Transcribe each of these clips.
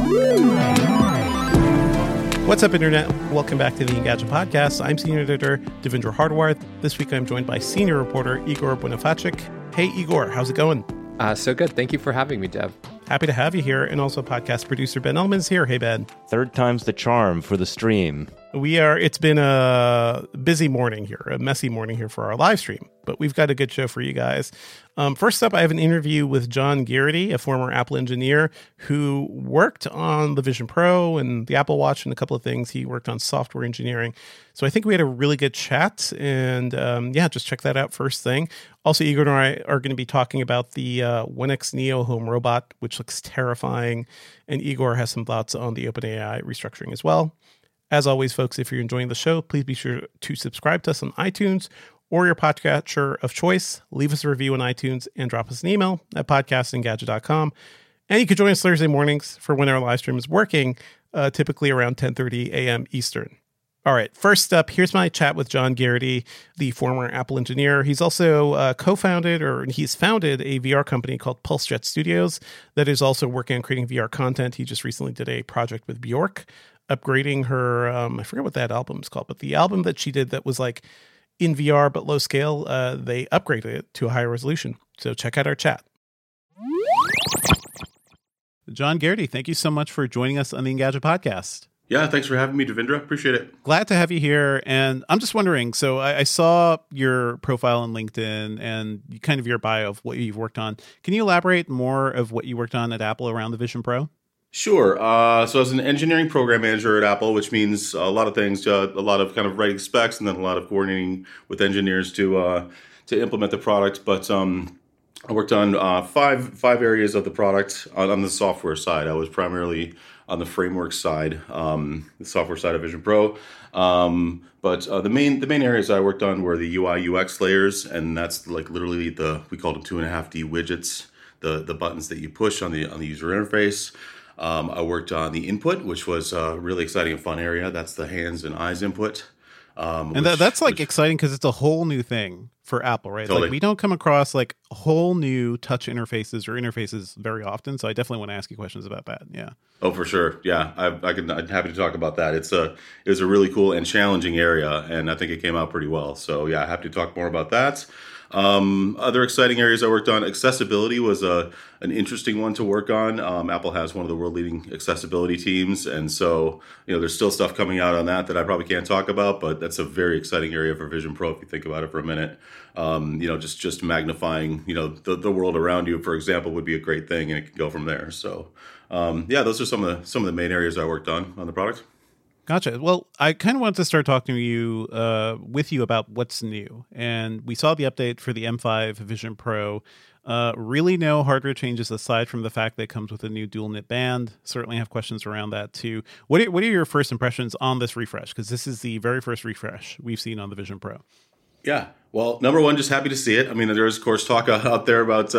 What's up, Internet? Welcome back to the Engadget Podcast. I'm Senior Editor Devindra Hardawar. This week I'm joined by Senior Reporter Igor Bonifacic. Hey, Igor, how's it going? So good. Thank you for having me, Dev. Happy to have you here. And also podcast producer Ben Elman's here. Hey, Ben. Third time's the charm for the stream. It's been a busy morning here, a messy morning here for our live stream, but we've got a good show for you guys. First up, I have an interview with John Garrity, a former Apple engineer who worked on the Vision Pro and the Apple Watch and a couple of things. He worked on software engineering. So I think we had a really good chat, and just check that out first thing. Also, Igor and I are going to be talking about the One X Neo home robot, which looks terrifying, and Igor has some thoughts on the OpenAI restructuring as well. As always, folks, if you're enjoying the show, please be sure to subscribe to us on iTunes or your podcatcher of choice. Leave us a review on iTunes and drop us an email at podcastinggadget.com. And you can join us Thursday mornings for when our live stream is working, typically around 10:30 a.m. Eastern. All right, first up, here's my chat with John Garrity, the former Apple engineer. He's also he's founded a VR company called PulseJet Studios that is also working on creating VR content. He just recently did a project with Bjork, upgrading her, I forget what that album is called, but the album that she did that was like in VR but low scale, they upgraded it to a higher resolution. So check out our chat. John Garrity, thank you so much for joining us on the Engadget Podcast. Yeah, thanks for having me, Devindra. Appreciate it. Glad to have you here. And I'm just wondering, so I saw your profile on LinkedIn and kind of your bio of what you've worked on. Can you elaborate more of what you worked on at Apple around the Vision Pro? Sure. So I was an engineering program manager at Apple, which means a lot of things, a lot of kind of writing specs and then a lot of coordinating with engineers to implement the product. But I worked on five areas of the product on the software side. I was primarily on the framework side, the software side of Vision Pro. But the main areas I worked on were the UI UX layers, and that's like literally we called them 2.5D widgets, the buttons that you push on the user interface. I worked on the input, which was a really exciting and fun area. That's the hands and eyes input. That's exciting because it's a whole new thing for Apple, right? Totally. Like we don't come across like whole new touch interfaces or interfaces very often. So I definitely want to ask you questions about that. Yeah. Oh, for sure. Yeah, I'm happy to talk about that. It was a really cool and challenging area, and I think it came out pretty well. So yeah, happy to talk more about that. Other exciting areas I worked on, accessibility was an interesting one to work on. Apple has one of the world-leading accessibility teams, and so there's still stuff coming out on that I probably can't talk about, but that's a very exciting area for Vision Pro if you think about it for a minute. Just magnifying the world around you, for example, would be a great thing, and it can go from there. So those are some of the main areas I worked on the product. Gotcha. Well, I kind of wanted to start talking to you with you about what's new. And we saw the update for the M5 Vision Pro. Really no hardware changes aside from the fact that it comes with a new dual knit band. Certainly have questions around that too. What are your first impressions on this refresh? Because this is the very first refresh we've seen on the Vision Pro. Yeah. Well, number one, just happy to see it. I mean, there's of course talk out there about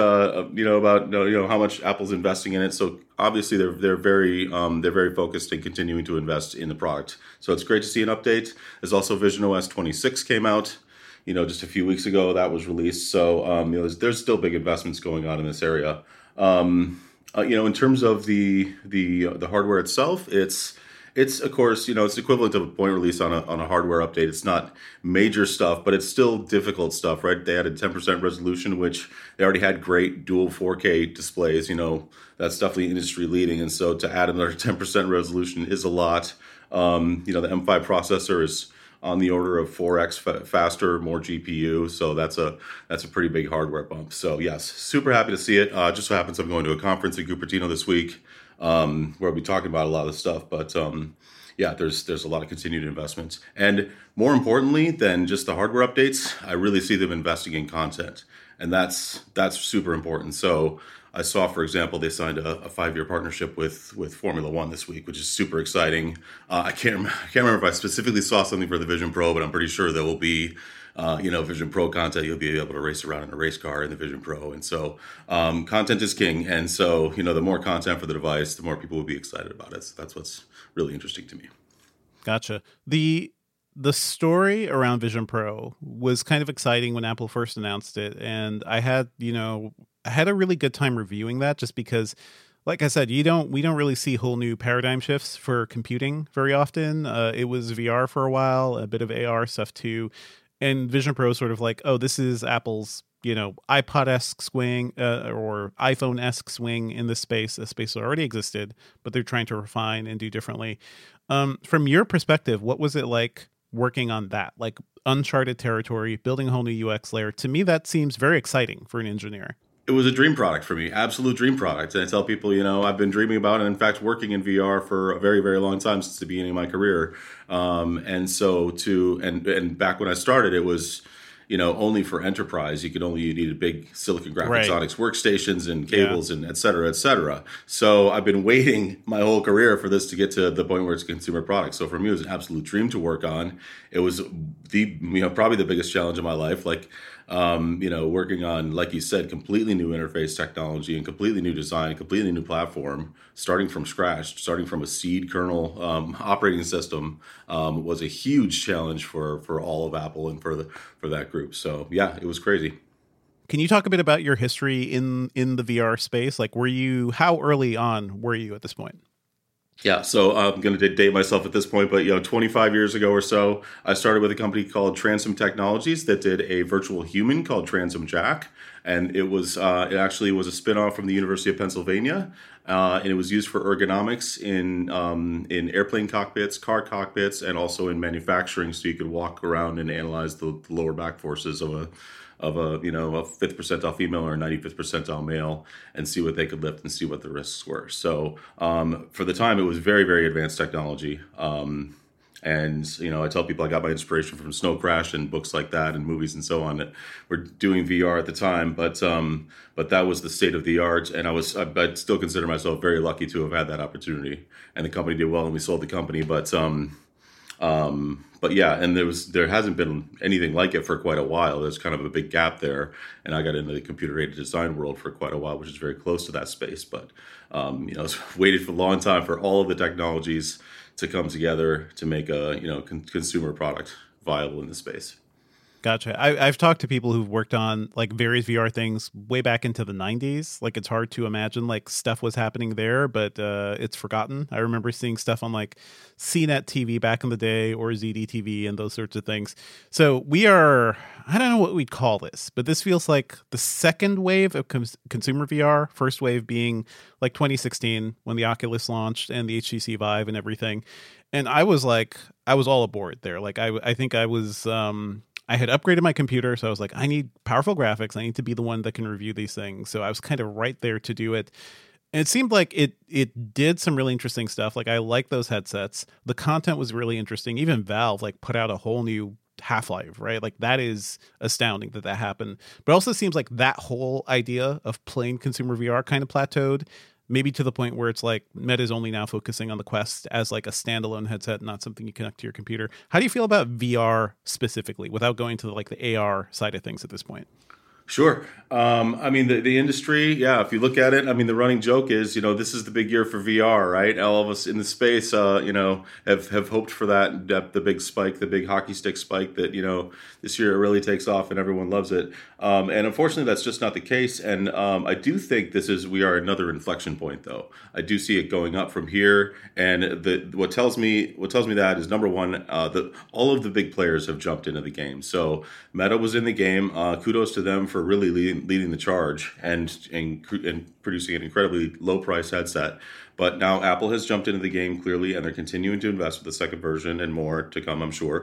how much Apple's investing in it. So obviously they're very focused and continuing to invest in the product. So it's great to see an update. There's also Vision OS 26 came out, just a few weeks ago that was released. So there's still big investments going on in this area. In terms of the hardware itself, it's of course, it's equivalent to a point release on a hardware update. It's not major stuff, but it's still difficult stuff, right? They added 10% resolution, which they already had great dual 4K displays. That's definitely industry leading. And so to add another 10% resolution is a lot. The M5 processor is on the order of 4x faster, more GPU. So that's a pretty big hardware bump. So yes, super happy to see it. Just so happens I'm going to a conference in Cupertino this week, where we'll be talking about a lot of stuff. But there's a lot of continued investments. And more importantly than just the hardware updates, I really see them investing in content. And that's super important. So I saw, for example, they signed a 5-year partnership with Formula One this week, which is super exciting. I can't remember if I specifically saw something for the Vision Pro, but I'm pretty sure there will be Vision Pro content. You'll be able to race around in a race car in the Vision Pro. And so content is king. And so, the more content for the device, the more people will be excited about it. So that's what's really interesting to me. Gotcha. The story around Vision Pro was kind of exciting when Apple first announced it. And I had a really good time reviewing that just because Like I said, we don't really see whole new paradigm shifts for computing very often. It was VR for a while, a bit of AR stuff too, and Vision Pro is sort of like, oh, this is Apple's iPod-esque swing or iPhone-esque swing in this space, a space that already existed, but they're trying to refine and do differently. From your perspective, what was it like working on that, like uncharted territory, building a whole new UX layer? To me, that seems very exciting for an engineer. It was a dream product for me, absolute dream product. And I tell people, I've been dreaming about it, and in fact, working in VR for a very, very long time, since the beginning of my career. And back when I started, it was, only for enterprise. You needed big Silicon Graphics Onyx workstations and cables and et cetera. So I've been waiting my whole career for this to get to the point where it's a consumer product. So for me, it was an absolute dream to work on. It was probably the biggest challenge of my life. Working on, like you said, completely new interface technology and completely new design, completely new platform, starting from scratch, starting from a seed kernel operating system, was a huge challenge for all of Apple and for that group. So yeah, it was crazy. Can you talk a bit about your history in the VR space? Like, how early on were you at this point? Yeah, so I'm going to date myself at this point, but 25 years ago or so, I started with a company called Transom Technologies that did a virtual human called Transom Jack, and it actually was a spinoff from the University of Pennsylvania, and it was used for ergonomics in airplane cockpits, car cockpits, and also in manufacturing, so you could walk around and analyze the lower back forces of a 5th percentile female or a 95th percentile male, and see what they could lift and see what the risks were. So for the time, it was very, very advanced technology. I tell people I got my inspiration from Snow Crash and books like that and movies and so on that were doing VR at the time. But that was the state of the art, and I'd still consider myself very lucky to have had that opportunity. And the company did well, and we sold the company. But yeah, and there hasn't been anything like it for quite a while. There's kind of a big gap there, and I got into the computer-aided design world for quite a while, which is very close to that space. But it's waited for a long time for all of the technologies to come together to make a consumer product viable in the space. Gotcha. I've talked to people who've worked on like various VR things way back into the 90s. Like, it's hard to imagine like stuff was happening there, but it's forgotten. I remember seeing stuff on like CNET TV back in the day, or ZDTV and those sorts of things. So I don't know what we'd call this, but this feels like the second wave of consumer VR, first wave being like 2016 when the Oculus launched and the HTC Vive and everything. And I was all aboard there. Like, I think I was, I had upgraded my computer, so I was like, I need powerful graphics. I need to be the one that can review these things. So I was kind of right there to do it. And it seemed like it did some really interesting stuff. Like, I like those headsets. The content was really interesting. Even Valve like put out a whole new Half-Life, right? Like, that is astounding that happened. But it also seems like that whole idea of plain consumer VR kind of plateaued. Maybe to the point where it's like Meta's only now focusing on the Quest as like a standalone headset, not something you connect to your computer. How do you feel about VR specifically, without going to the AR side of things at this point? Sure. The industry, yeah, if you look at it, the running joke is, this is the big year for VR, right? All of us in the space, have hoped for that, the big spike, the big hockey stick spike that, this year it really takes off and everyone loves it. And unfortunately, that's just not the case. And I do think we are another inflection point, though. I do see it going up from here. And what tells me that is, number one, all of the big players have jumped into the game. So Meta was in the game. Kudos to them for really leading the charge and producing an incredibly low price headset. But now Apple has jumped into the game clearly, and they're continuing to invest with the second version and more to come, I'm sure.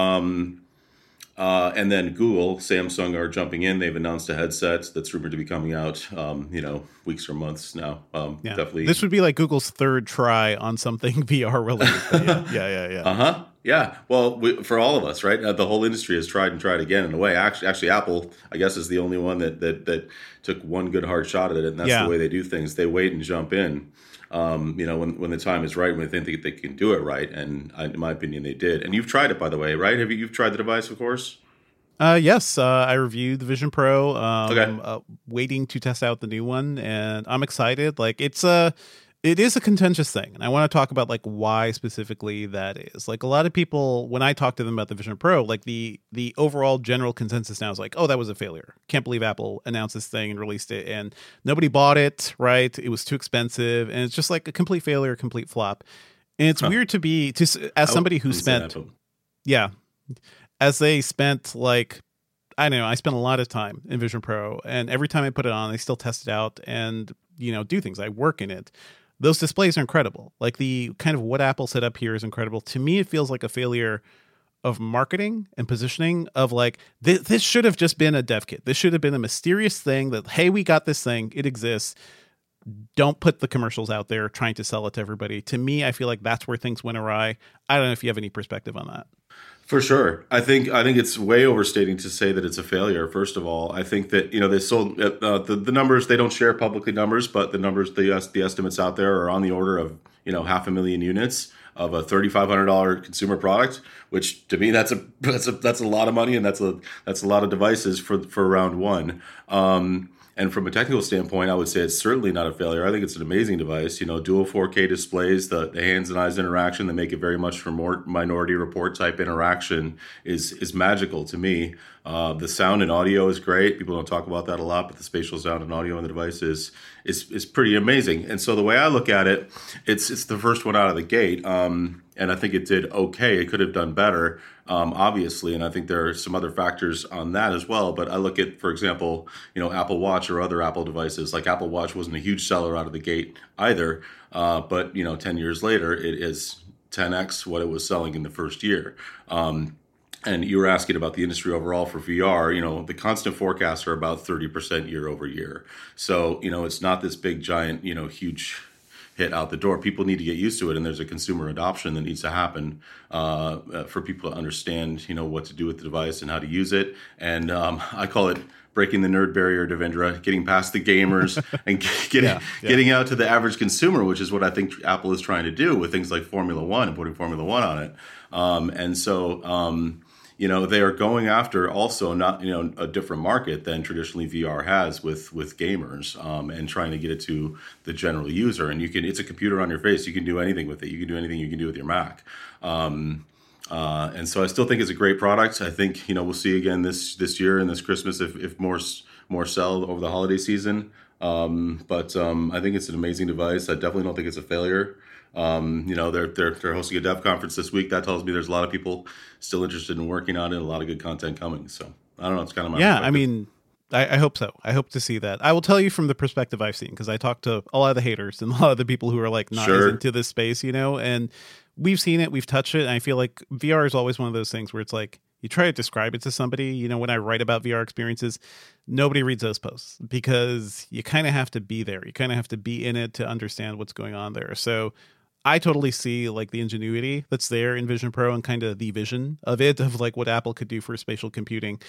And then Google, Samsung are jumping in. They've announced a headset that's rumored to be coming out, weeks or months now. Yeah. Definitely. This would be like Google's third try on something VR related. Yeah. Uh-huh. Yeah. Well, for all of us, right? The whole industry has tried and tried again in a way. Actually, Apple, I guess, is the only one that took one good hard shot at it, and that's the way they do things. They wait and jump in. When the time is right, when they think they can do it right, and in my opinion, they did. And you've tried it, by the way, right? You've tried the device, of course? Yes, I reviewed the Vision Pro. Okay. Waiting to test out the new one, and I'm excited. Like, it's It is a contentious thing, and I want to talk about like why specifically that is. Like a lot of people, when I talk to them about the Vision Pro, like the overall general consensus now is like, oh, that was a failure. Can't believe Apple announced this thing and released it, and nobody bought it. Right? It was too expensive, and it's just like a complete failure, complete flop. And it's weird to be as somebody who spent, yeah, as they spent like. I don't know. I spent a lot of time in Vision Pro, and every time I put it on, I still test it out and, do things. I work in it. Those displays are incredible. Like the kind of what Apple set up here is incredible. To me, it feels like a failure of marketing and positioning of like, this should have just been a dev kit. This should have been a mysterious thing that, hey, we got this thing. It exists. Don't put the commercials out there trying to sell it to everybody. To me, I feel like that's where things went awry. I don't know if you have any perspective on that. For sure. I think it's way overstating to say that it's a failure. First of all, I think that, they sold the numbers. They don't share publicly numbers, but the numbers, the estimates out there are on the order of, 500,000 units of a $3,500 consumer product, which to me, that's a lot of money. And that's a lot of devices for round one. And from a technical standpoint, I would say it's certainly not a failure. I think it's an amazing device. Dual 4K displays, the hands and eyes interaction that make it very much for more Minority Report type interaction is magical to me. The sound and audio is great. People don't talk about that a lot, but the spatial sound and audio on the device is pretty amazing. And so the way I look at it, it's the first one out of the gate. And I think it did okay. It could have done better, obviously. And I think there are some other factors on that as well. But I look at, for example, Apple Watch or other Apple devices. Like Apple Watch wasn't a huge seller out of the gate either. But 10 years later, it is 10x what it was selling in the first year. And you were asking about the industry overall for VR. The constant forecasts are about 30% year over year. So, it's not this big, giant, huge hit out the door. People need to get used to it, and there's a consumer adoption that needs to happen for people to understand, what to do with the device and how to use it. And I call it breaking the nerd barrier, Devendra, getting past the gamers and getting out to the average consumer, which is what I think Apple is trying to do with things like Formula One and putting Formula One on it. And so they are going after also not, a different market than traditionally VR has with gamers, and trying to get it to the general user. And it's a computer on your face. You can do anything with it. You can do anything you can do with your Mac. And so I still think it's a great product. I think, we'll see again this year and this Christmas if more sell over the holiday season. But I think it's an amazing device. I definitely don't think it's a failure. They're hosting a dev conference this week. That tells me there's a lot of people still interested in working on it, a lot of good content coming. So I don't know. It's kind of my perspective. I mean, I hope so. I hope to see that. I will tell you from the perspective I've seen, because I talked to a lot of the haters and a lot of the people who are like not as into this space, and we've seen it, we've touched it. And I feel like VR is always one of those things where it's like, you try to describe it to somebody, when I write about VR experiences, nobody reads those posts because you kind of have to be there. You kind of have to be in it to understand what's going on there. So I totally see like the ingenuity that's there in Vision Pro and kind of the vision of it, of like what Apple could do for spatial computing.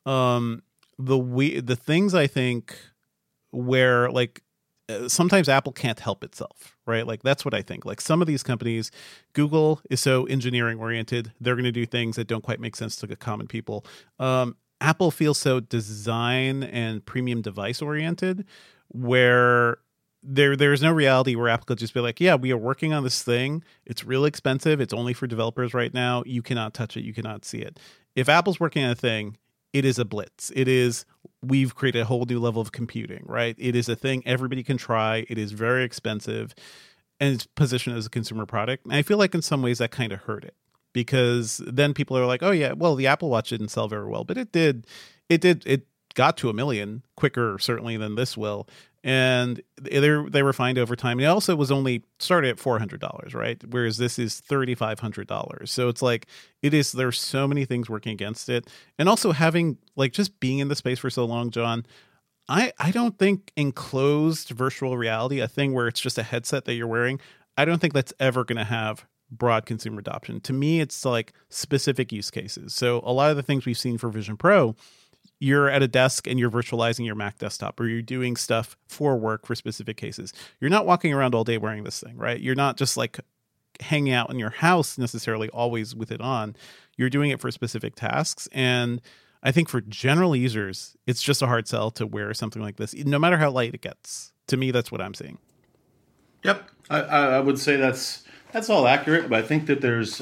The things I think where like sometimes Apple can't help itself, right? Like that's what I think. Like some of these companies, Google is so engineering oriented, they're going to do things that don't quite make sense to the common people. Apple feels so design and premium device oriented, where there's no reality where Apple could just be like, yeah, we are working on this thing. It's really expensive. It's only for developers right now. You cannot touch it. You cannot see it. If Apple's working on a thing, it is a blitz. It is, we've created a whole new level of computing, right? It is a thing everybody can try. It is very expensive, and it's positioned as a consumer product. And I feel like in some ways that kind of hurt it, because then people are like, oh yeah, well, the Apple Watch didn't sell very well, but it got to 1 million quicker certainly than this will. And they refined over time. And it also was only started at $400, right? Whereas this is $3,500. So it's like, there's so many things working against it. And also having like just being in the space for so long, John, I don't think enclosed virtual reality, a thing where it's just a headset that you're wearing, I don't think that's ever going to have broad consumer adoption. To me, it's like specific use cases. So a lot of the things we've seen for Vision Pro, you're at a desk and you're virtualizing your Mac desktop, or you're doing stuff for work for specific cases. You're not walking around all day wearing this thing, right? You're not just like hanging out in your house necessarily always with it on. You're doing it for specific tasks. And I think for general users, it's just a hard sell to wear something like this, no matter how light it gets. To me, that's what I'm seeing. Yep. I would say that's all accurate, but I think that there's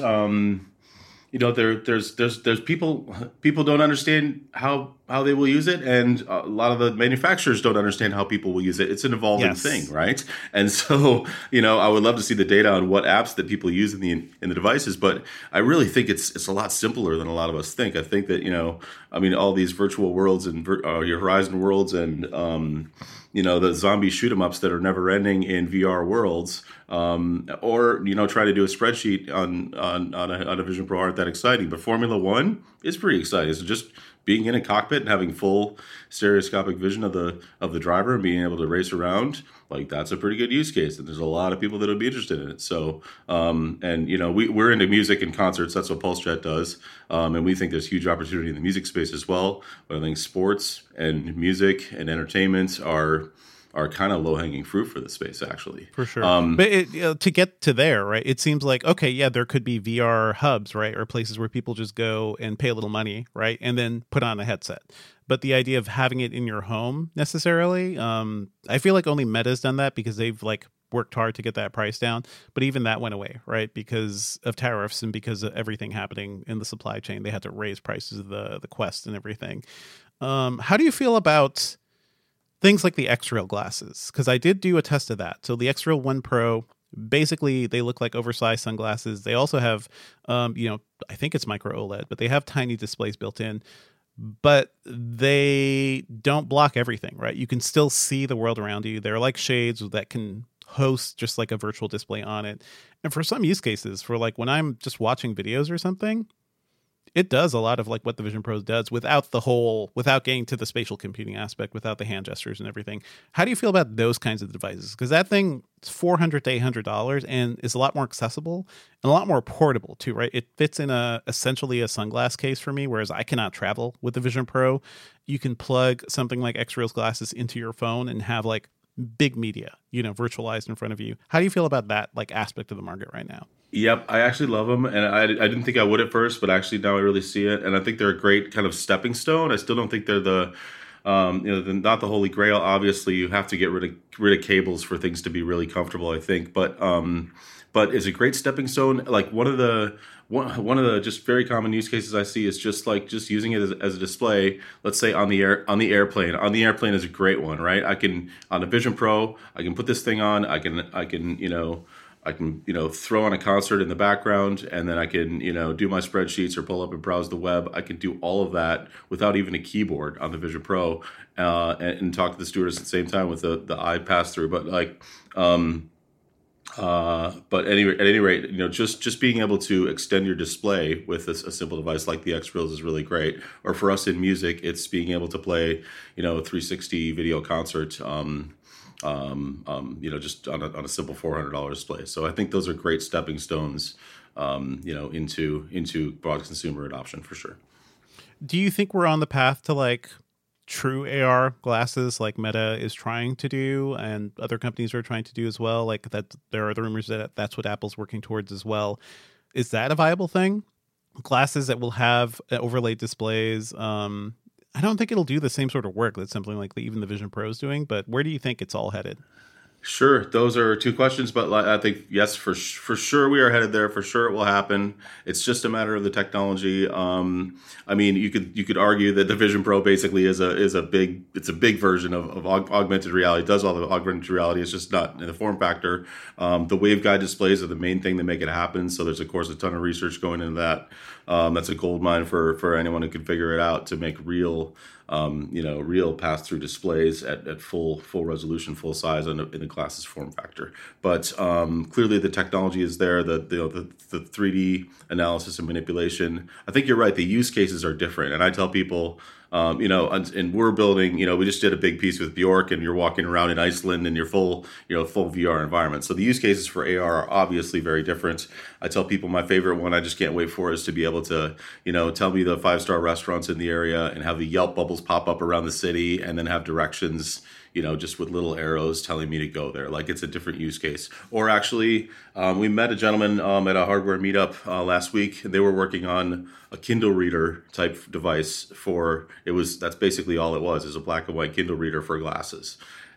there's people don't understand how they will use it, and a lot of the manufacturers don't understand how people will use it. It's an evolving thing, right? And so I would love to see the data on what apps that people use in the devices, but I really think it's a lot simpler than a lot of us think. I think that all these virtual worlds and your Horizon worlds and the zombie shoot 'em ups that are never ending in VR worlds, or try to do a spreadsheet on a Vision Pro aren't that exciting. But Formula One is pretty exciting. So just being in a cockpit and having full stereoscopic vision of the driver and being able to race around, like that's a pretty good use case. And there's a lot of people that would be interested in it. So, we're into music and concerts. That's what PulseJet does. And we think there's huge opportunity in the music space as well. But I think sports and music and entertainment are kind of low-hanging fruit for the space, actually. For sure. But to get to there, right, it seems like, okay, yeah, there could be VR hubs, right, or places where people just go and pay a little money, right, and then put on a headset. But the idea of having it in your home necessarily, I feel like only Meta's done that because they've, worked hard to get that price down. But even that went away, right, because of tariffs and because of everything happening in the supply chain. They had to raise prices of the Quest and everything. How do you feel about things like the X-Rail glasses? Because I did do a test of that. So the X-Rail 1 Pro, basically they look like oversized sunglasses. They also have, I think it's micro OLED, but they have tiny displays built in. But they don't block everything, right? You can still see the world around you. They're like shades that can host just like a virtual display on it. And for some use cases, for when I'm just watching videos or something, it does a lot of what the Vision Pro does without getting to the spatial computing aspect, without the hand gestures and everything. How do you feel about those kinds of devices? Because that thing is $400 to $800 and is a lot more accessible and a lot more portable too, right? It fits in essentially a sunglass case for me, whereas I cannot travel with the Vision Pro. You can plug something like X-Rail's glasses into your phone and have big media, virtualized in front of you. How do you feel about that aspect of the market right now? Yep, I actually love them, and I didn't think I would at first, but actually now I really see it, and I think they're a great kind of stepping stone. I still don't think they're they're not the holy grail. Obviously, you have to get rid of cables for things to be really comfortable, I think, but it's a great stepping stone. One of the just very common use cases I see is just using it as a display. Let's say on the airplane. On the airplane is a great one, right? On a Vision Pro, I can put this thing on. I can throw on a concert in the background, and then I can do my spreadsheets or pull up and browse the web. I can do all of that without even a keyboard on the Vision Pro, and talk to the stewardess at the same time with the eye pass through. But at any rate, just being able to extend your display with a simple device like the X-Rails is really great. Or for us in music, it's being able to play 360 video concert. Just on a simple $400 display. So I think those are great stepping stones, into broad consumer adoption for sure. Do you think we're on the path to true AR glasses like Meta is trying to do and other companies are trying to do as well? That there are the rumors that that's what Apple's working towards as well. Is that a viable thing? Glasses that will have overlaid displays, I don't think it'll do the same sort of work that something like even the Vision Pro is doing, but where do you think it's all headed? Sure. Those are two questions, but I think, yes, for sure we are headed there. For sure it will happen. It's just a matter of the technology. You could argue that the Vision Pro basically is a big version of augmented reality. It does all the augmented reality. It's just not in the form factor. The waveguide displays are the main thing that make it happen. So there's, of course, a ton of research going into that. That's a gold mine for anyone who can figure it out to make real pass-through displays at full resolution, full size in the glasses form factor. But clearly the technology is there. The 3D analysis and manipulation. I think you're right. The use cases are different, and I tell people. And we're building, we just did a big piece with Bjork, and you're walking around in Iceland in your full VR environment. So the use cases for AR are obviously very different. I tell people my favorite one I just can't wait for is to be able to, tell me the 5-star restaurants in the area and have the Yelp bubbles pop up around the city and then have directions, just with little arrows telling me to go there. It's a different use case. Or actually, we met a gentleman at a hardware meetup last week. They were working on a Kindle reader type device that's basically all it was, is a black and white Kindle reader for glasses.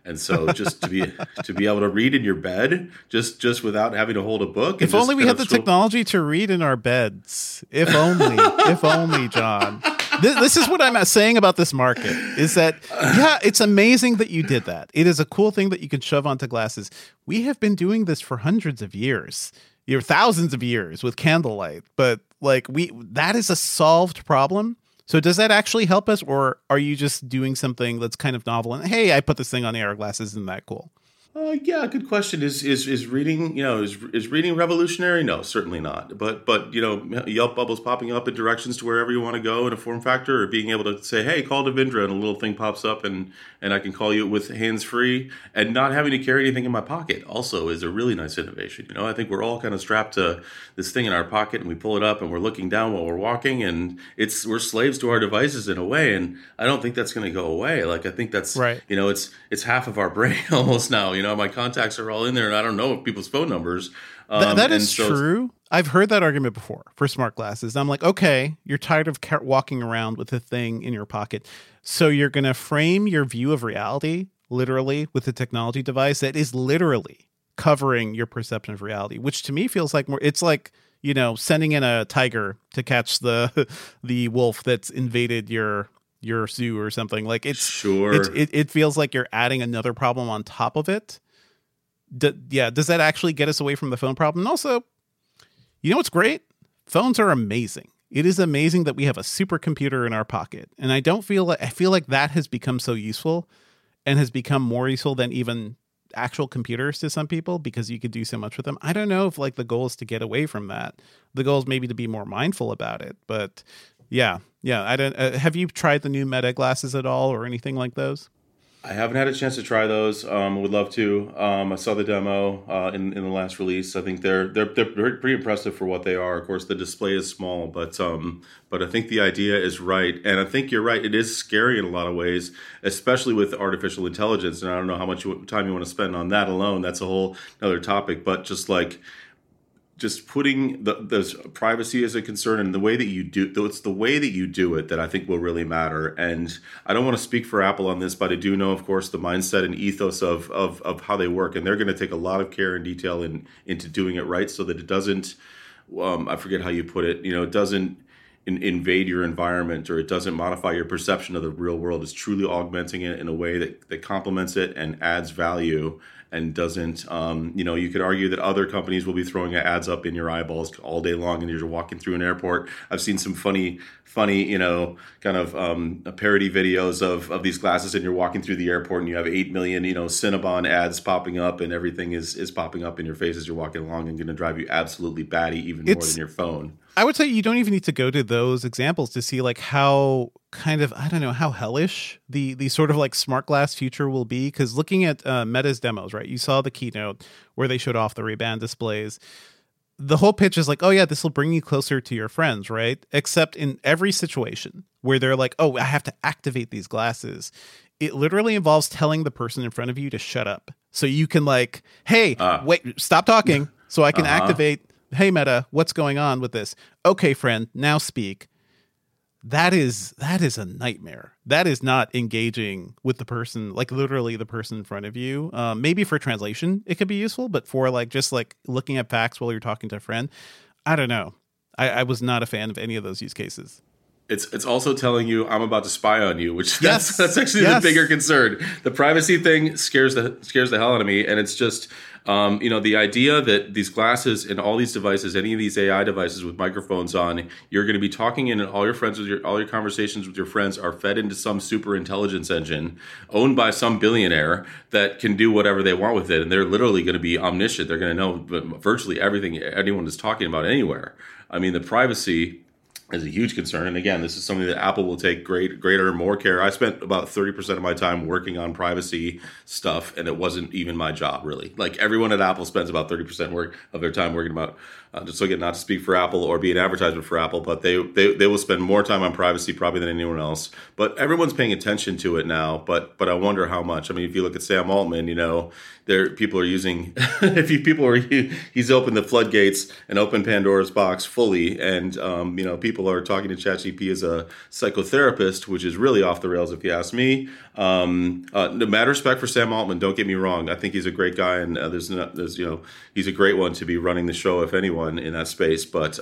And so just to be able to read in your bed, just without having to hold a book. If only we had the technology to read in our beds. If only, if only, John. This is what I'm saying about this market, is that, yeah, it's amazing that you did that. It is a cool thing that you can shove onto glasses. We have been doing this for hundreds of years, thousands of years with candlelight, but like that is a solved problem. So does that actually help us, or are you just doing something that's kind of novel and, hey, I put this thing on AR glasses, isn't that cool? Yeah, good question. Is reading, is reading revolutionary? No, certainly not. But Yelp bubbles popping up in directions to wherever you want to go in a form factor, or being able to say, hey, call Devindra, and a little thing pops up and I can call you with hands free and not having to carry anything in my pocket also is a really nice innovation. I think we're all kind of strapped to this thing in our pocket and we pull it up and we're looking down while we're walking, and we're slaves to our devices in a way. And I don't think that's going to go away. Like, I think that's right. It's half of our brain almost now. My contacts are all in there, and I don't know people's phone numbers. That is true. I've heard that argument before for smart glasses. I'm like, okay, you're tired of walking around with a thing in your pocket, so you're going to frame your view of reality literally with a technology device that is literally covering your perception of reality, which to me feels like more. It's like sending in a tiger to catch the wolf that's invaded your zoo or something. Like, it's sure. It feels like you're adding another problem on top of it. Does that actually get us away from the phone problem? And also, what's great? Phones are amazing. It is amazing that we have a supercomputer in our pocket. And I feel like that has become so useful and has become more useful than even actual computers to some people, because you could do so much with them. I don't know if the goal is to get away from that. The goal is maybe to be more mindful about it, but yeah. I don't. Have you tried the new Meta glasses at all, or anything like those? I haven't had a chance to try those. Would love to. I saw the demo in the last release. I think they're pretty impressive for what they are. Of course, the display is small, but I think the idea is right, and I think you're right. It is scary in a lot of ways, especially with artificial intelligence. And I don't know how much time you want to spend on that alone. That's a whole another topic. But just putting the privacy as a concern, and the way that you do, though, it's the way that you do it that I think will really matter. And I don't want to speak for Apple on this, but I do know, of course, the mindset and ethos of how they work, and they're going to take a lot of care and detail into doing it right, so that it doesn't, I forget how you put it, it doesn't invade your environment, or it doesn't modify your perception of the real world. It's truly augmenting it in a way that complements it and adds value, and doesn't, you could argue that other companies will be throwing ads up in your eyeballs all day long and you're walking through an airport. I've seen some funny, kind of parody videos of these glasses, and you're walking through the airport and you have 8 million, Cinnabon ads popping up, and everything is popping up in your face as you're walking along, and going to drive you absolutely batty even more than your phone. I would say you don't even need to go to those examples to see how kind of, I don't know, how hellish the sort of smart glass future will be. Because looking at Meta's demos, right, you saw the keynote where they showed off the Ray-Ban displays. The whole pitch is oh yeah, this will bring you closer to your friends, right? Except in every situation where they're oh, I have to activate these glasses, it literally involves telling the person in front of you to shut up. So you can hey, wait, stop talking so I can activate. Hey, Meta, what's going on with this? Okay, friend, now speak. That is a nightmare. That is not engaging with the person, literally the person in front of you. Maybe for translation, it could be useful, but for just looking at facts while you're talking to a friend, I don't know. I was not a fan of any of those use cases. It's also telling you I'm about to spy on you, which that's actually the bigger concern. The privacy thing scares the hell out of me, and it's just the idea that these glasses and all these devices, any of these AI devices with microphones on, you're going to be talking in, and all your friends all your conversations with your friends are fed into some super intelligence engine owned by some billionaire that can do whatever they want with it, and they're literally going to be omniscient. They're going to know virtually everything anyone is talking about anywhere. I mean, the privacy is a huge concern. And again, this is something that Apple will take greater and more care. I spent about 30% of my time working on privacy stuff, and it wasn't even my job, really. Everyone at Apple spends about 30% of their time working about, just so again, not to speak for Apple or be an advertisement for Apple, but they will spend more time on privacy probably than anyone else. But everyone's paying attention to it now, but I wonder how much. I mean, if you look at Sam Altman, people are using. He's opened the floodgates and opened Pandora's box fully, and people are talking to ChatGPT as a psychotherapist, which is really off the rails if you ask me. No matter respect for Sam Altman, don't get me wrong. I think he's a great guy, and he's a great one to be running the show, if anyone, in that space. But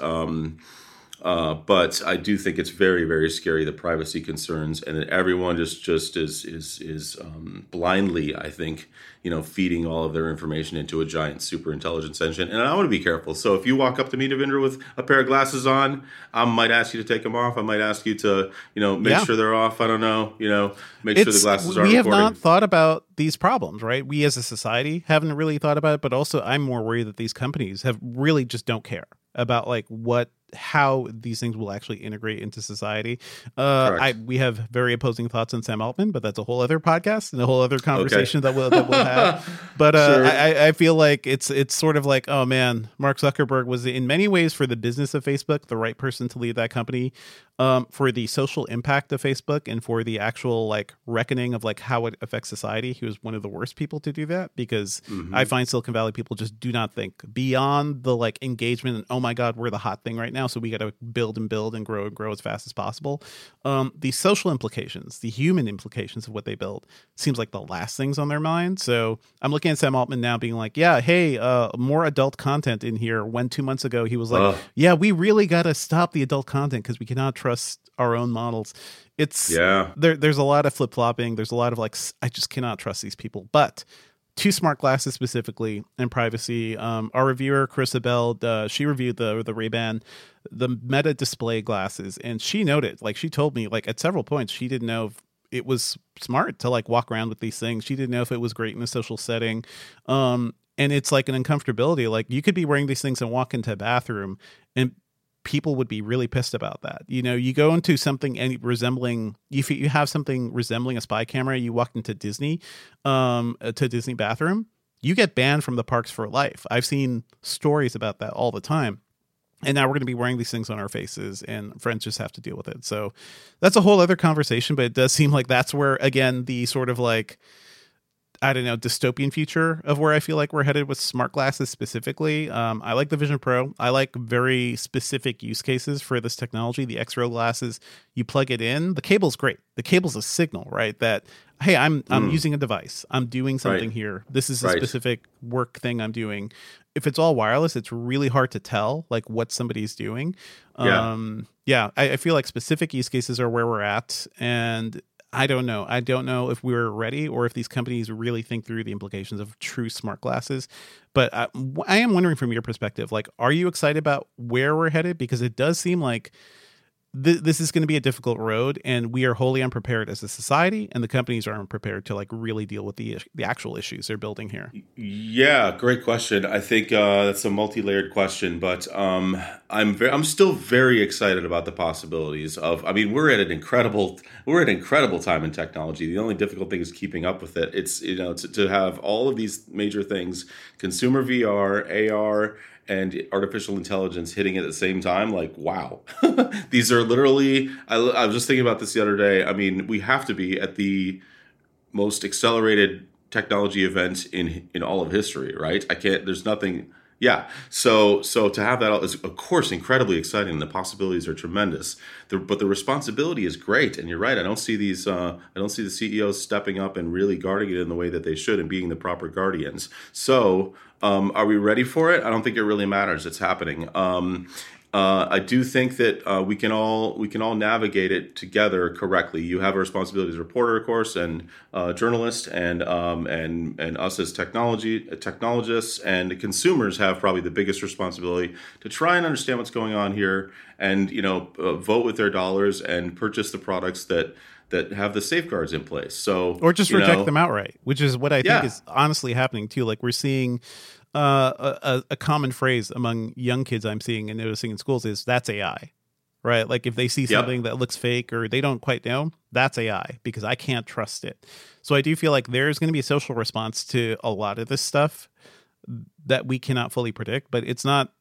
I do think it's very, very scary, the privacy concerns, and that everyone just is blindly, I think, feeding all of their information into a giant super intelligence engine. And I want to be careful. So if you walk up to me, Devindra, with a pair of glasses on, I might ask you to take them off. I might ask you to, make sure they're off. I don't know, make sure the glasses are recording. We have not thought about these problems, right? We as a society haven't really thought about it, but also I'm more worried that these companies have really just don't care about like how these things will actually integrate into society. We have very opposing thoughts on Sam Altman, but that's a whole other podcast and a whole other conversation that we'll have. But Sure. I feel like it's sort of like, oh man, Mark Zuckerberg was in many ways, for the business of Facebook, the right person to lead that company. For the social impact of Facebook and for the actual like reckoning of like how it affects society, he was one of the worst people to do that, because I find Silicon Valley people just do not think beyond the like engagement and, oh my God, we're the hot thing right now, so we got to build and grow as fast as possible. The social implications, the human implications of what they build seems like the last things on their mind. So I'm looking at Sam Altman now being like, yeah, hey, more adult content in here, when 2 months ago he was like, yeah, we really got to stop the adult content because we cannot trust our own models. There's a lot of flip-flopping. There's a lot of like, I just cannot trust these people. But to smart glasses specifically and privacy, our reviewer Chris Abel, she reviewed the Ray-Ban, the Meta display glasses, and she noted, like she told me, like at several points, she didn't know if it was smart to like walk around with these things. She didn't know if it was great in a social setting. And it's like an uncomfortability. Like you could be wearing these things and walk into a bathroom and people would be really pissed about that. You go into something resembling, if you have something resembling a spy camera, you walk into Disney bathroom, you get banned from the parks for life. I've seen stories about that all the time. And now we're going to be wearing these things on our faces, and friends just have to deal with it. So that's a whole other conversation, but it does seem like that's where, again, the sort of like, I don't know, dystopian future of where I feel like we're headed with smart glasses specifically. I like the Vision Pro. I like very specific use cases for this technology. The X-Row glasses, you plug it in. The cable's great. The cable's a signal, right? That, hey, I'm using a device. I'm doing something here. This is a specific work thing I'm doing. If it's all wireless, it's really hard to tell like what somebody's doing. I feel like specific use cases are where we're at, and I don't know. I don't know if we're ready or if these companies really think through the implications of true smart glasses. But I am wondering from your perspective, like, are you excited about where we're headed? Because it does seem like this is going to be a difficult road, and we are wholly unprepared as a society, and the companies are unprepared to like really deal with the actual issues they're building here. Yeah, great question. I think that's a multi-layered question, but I'm still very excited about the possibilities of. I mean, we're at an incredible time in technology. The only difficult thing is keeping up with it. It's to have all of these major things: consumer VR, AR, and artificial intelligence hitting at the same time. Like, wow. These are literally, I was just thinking about this the other day. I mean, we have to be at the most accelerated technology event in all of history, right? There's nothing. Yeah. So to have that is, of course, incredibly exciting. The possibilities are tremendous. But the responsibility is great. And you're right. I don't see the CEOs stepping up and really guarding it in the way that they should and being the proper guardians. So are we ready for it? I don't think it really matters. It's happening. I do think that we can all navigate it together correctly. You have a responsibility as a reporter, of course, and journalist, and us as technologists, and consumers have probably the biggest responsibility to try and understand what's going on here, and vote with their dollars and purchase the products that have the safeguards in place. So, or just reject them outright, which is what I think is honestly happening too. Like we're seeing a common phrase among young kids I'm seeing and noticing in schools is that's AI, right? Like if they see something that looks fake or they don't quite know, that's AI because I can't trust it. So I do feel like there's going to be a social response to a lot of this stuff that we cannot fully predict, but it's not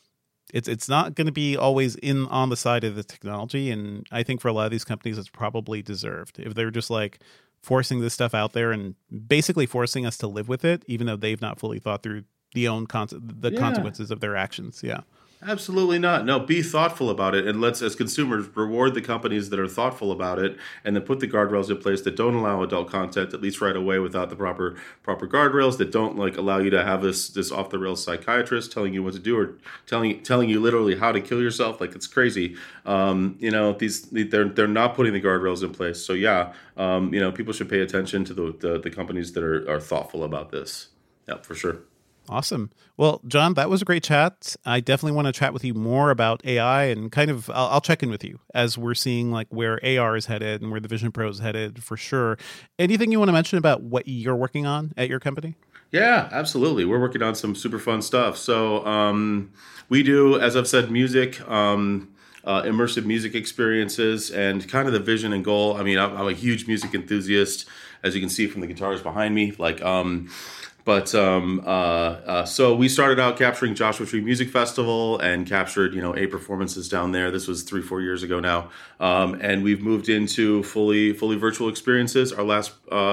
going to be always on the side of the technology. And I think for a lot of these companies, it's probably deserved. If they're just like, forcing this stuff out there and basically forcing us to live with it, even though they've not fully thought through the consequences of their actions. Yeah. Absolutely not. No, be thoughtful about it, and let's, as consumers, reward the companies that are thoughtful about it, and then put the guardrails in place that don't allow adult content, at least right away, without the proper guardrails, that don't like allow you to have this off the rails psychiatrist telling you what to do, or telling you literally how to kill yourself. Like, it's crazy. They're not putting the guardrails in place. So yeah, people should pay attention to the companies that are thoughtful about this. Yeah, for sure. Awesome. Well, John, that was a great chat. I definitely want to chat with you more about AI, and kind of I'll check in with you as we're seeing like where AR is headed and where the Vision Pro is headed for sure. Anything you want to mention about what you're working on at your company? Yeah, absolutely. We're working on some super fun stuff. So we do, as I've said, music, immersive music experiences, and kind of the vision and goal. I mean, I'm a huge music enthusiast, as you can see from the guitars behind me. So we started out capturing Joshua Tree Music Festival and captured, 8 performances down there. This was 3-4 years ago now. And we've moved into fully virtual experiences. Our last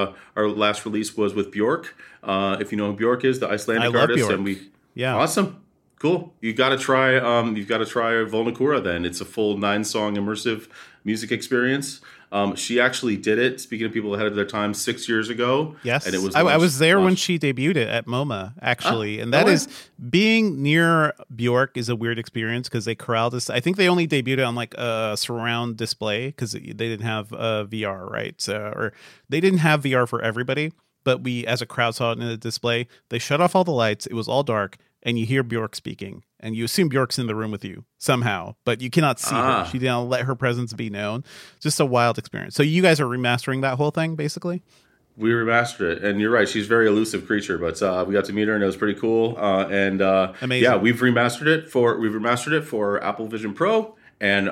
release was with Bjork. If you know who Bjork is, the Icelandic artist. Bjork. And awesome. Cool. You've got to try Volnakura then. It's a full 9-song immersive music experience. She actually did it, speaking of people ahead of their time, 6 years ago. Yes. And it was I was there when she debuted it at MoMA, actually. And that is, being near Bjork is a weird experience because they corralled us. I think they only debuted it on like a surround display because they didn't have VR, right? Or they didn't have VR for everybody. But we, as a crowd, saw it in the display. They shut off all the lights. It was all dark. And you hear Bjork speaking, and you assume Bjork's in the room with you somehow, but you cannot see her. She didn't let her presence be known. Just a wild experience. So you guys are remastering that whole thing, basically? We remastered it, and you're right. She's a very elusive creature, but we got to meet her, and it was pretty cool. Amazing. Yeah, we've remastered it for Apple Vision Pro and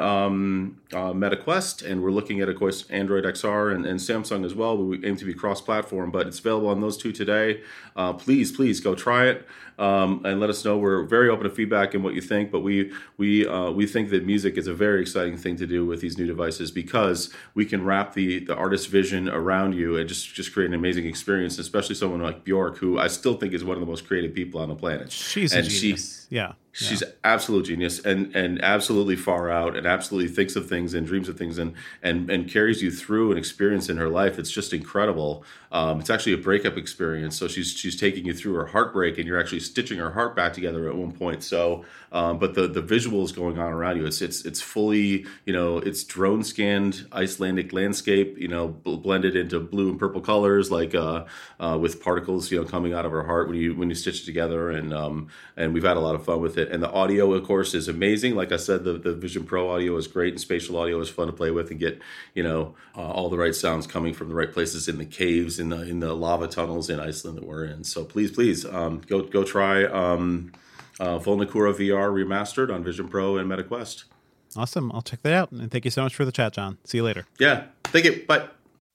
Meta Quest, and we're looking at, of course, Android XR and Samsung as well. We aim to be cross-platform, but it's available on those 2 today. Please go try it. And let us know. We're very open to feedback and what you think, but we think that music is a very exciting thing to do with these new devices because we can wrap the artist's vision around you and just create an amazing experience, especially someone like Bjork, who I still think is one of the most creative people on the planet. She's a genius. She's absolute genius and absolutely far out and absolutely thinks of things and dreams of things and carries you through an experience in her life. It's just incredible. It's actually a breakup experience. So she's taking you through her heartbreak and you're actually stitching her heart back together at one point. So, but the visuals going on around you, it's fully, it's drone scanned Icelandic landscape, blended into blue and purple colors, like with particles, coming out of her heart when you stitch it together. And we've had a lot of fun with it. And the audio, of course, is amazing. Like I said, the Vision Pro audio is great, and spatial audio is fun to play with and get, all the right sounds coming from the right places in the caves, in the lava tunnels in Iceland that we're in. So please, go try Volnakura VR remastered on Vision Pro and Meta Quest. Awesome. I'll check that out. And thank you so much for the chat, John. See you later. Yeah. Thank you. Bye.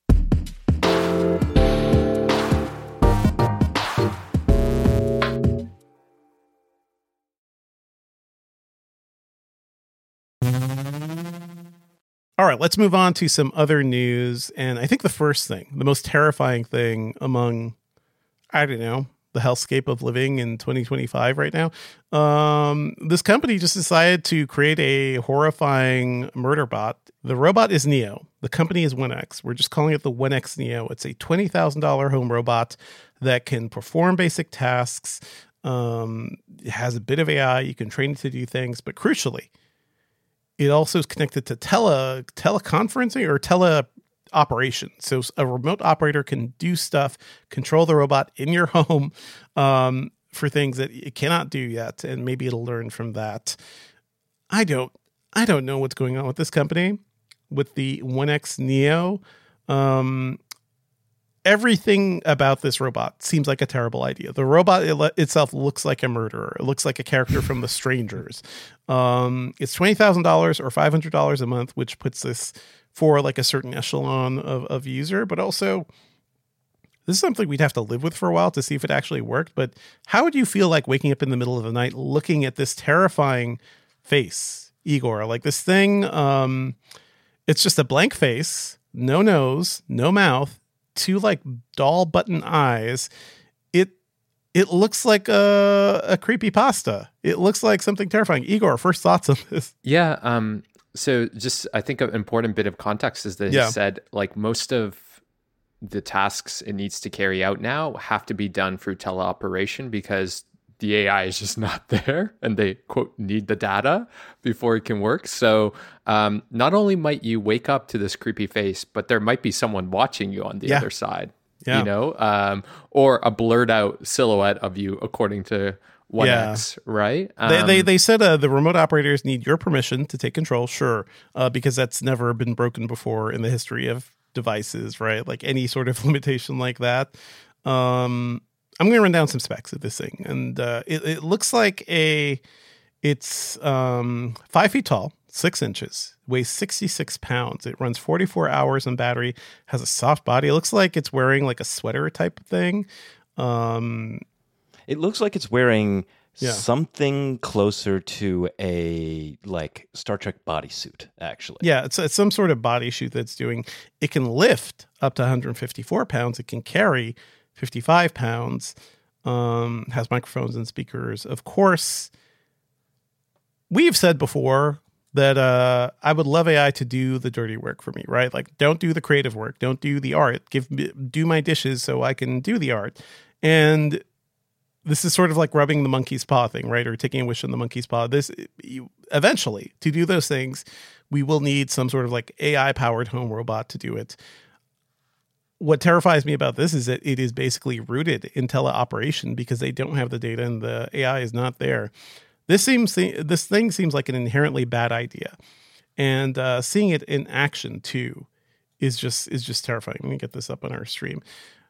All right, let's move on to some other news. And I think the most terrifying thing among, the hellscape of living in 2025 right now, this company just decided to create a horrifying murder bot. The robot is Neo. The company is 1X. We're just calling it the 1X Neo. It's a $20,000 home robot that can perform basic tasks. It has a bit of AI. You can train it to do things, but crucially, it also is connected to teleconferencing or teleoperation. So a remote operator can do stuff, control the robot in your home for things that it cannot do yet, and maybe it'll learn from that. I don't know what's going on with this company, with the 1X Neo. Everything about this robot seems like a terrible idea. The robot itself looks like a murderer. It looks like a character from The Strangers. It's $20,000 or $500 a month, which puts this for like a certain echelon of user. But also, this is something we'd have to live with for a while to see if it actually worked. But how would you feel like waking up in the middle of the night looking at this terrifying face, Igor? Like this thing, it's just a blank face, no nose, no mouth, two like doll button eyes. It looks like a creepypasta. It looks like something terrifying. Igor, first thoughts on this? Yeah. So just, I think an important bit of context is that he said like most of the tasks it needs to carry out now have to be done through teleoperation because the AI is just not there and they, quote, need the data before it can work. So not only might you wake up to this creepy face, but there might be someone watching you on the other side, you know, or a blurred out silhouette of you according to 1X, right? They said the remote operators need your permission to take control, sure, because that's never been broken before in the history of devices, right? Like any sort of limitation like that. I'm going to run down some specs of this thing, and it looks like it's 5 feet tall, 6 inches, weighs 66 pounds. It runs 44 hours on battery, has a soft body. It looks like it's wearing like a sweater type thing. It looks like it's wearing something closer to a like Star Trek bodysuit, actually. Yeah, it's some sort of bodysuit that's doing. It can lift up to 154 pounds. It can carry 55 pounds. Has microphones and speakers. Of course, we've said before that I would love AI to do the dirty work for me, right? Like, don't do the creative work. Don't do the art. Do my dishes so I can do the art. And this is sort of like rubbing the monkey's paw thing, right? Or taking a wish on the monkey's paw. Eventually, to do those things, we will need some sort of like AI-powered home robot to do it. What terrifies me about this is that it is basically rooted in teleoperation because they don't have the data and the AI is not there. This thing seems like an inherently bad idea, and seeing it in action too is just terrifying. Let me get this up on our stream.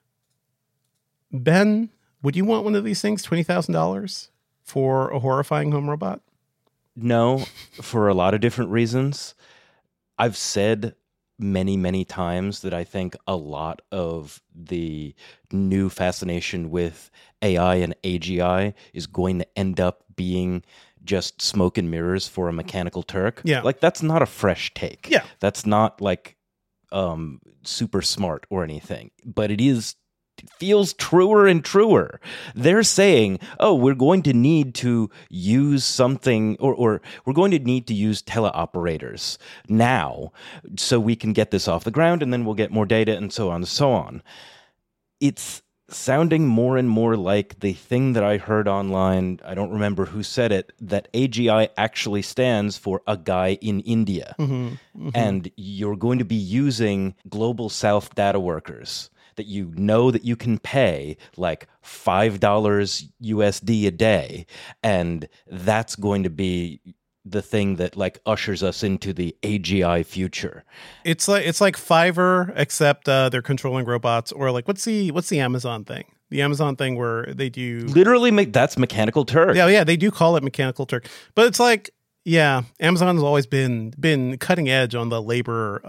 Ben, would you want one of these things? $20,000 for a horrifying home robot? No, for a lot of different reasons. I've said many, many times that I think a lot of the new fascination with AI and AGI is going to end up being just smoke and mirrors for a Mechanical Turk. Yeah. Like, that's not a fresh take. Yeah. That's not like super smart or anything, but it feels truer and truer. They're saying, oh, we're going to need to use something, or we're going to need to use teleoperators now so we can get this off the ground, and then we'll get more data, and so on and so on. It's sounding more and more like the thing that I heard online, I don't remember who said it, that AGI actually stands for a guy in India. Mm-hmm, mm-hmm. And you're going to be using Global South data workers that you know that you can pay like $5 USD a day, and that's going to be the thing that like ushers us into the AGI future. It's like Fiverr, except they're controlling robots, or like what's the Amazon thing? The Amazon thing where they do literally that's Mechanical Turk. Yeah, they do call it Mechanical Turk, but it's like Amazon has always been cutting edge on the labor,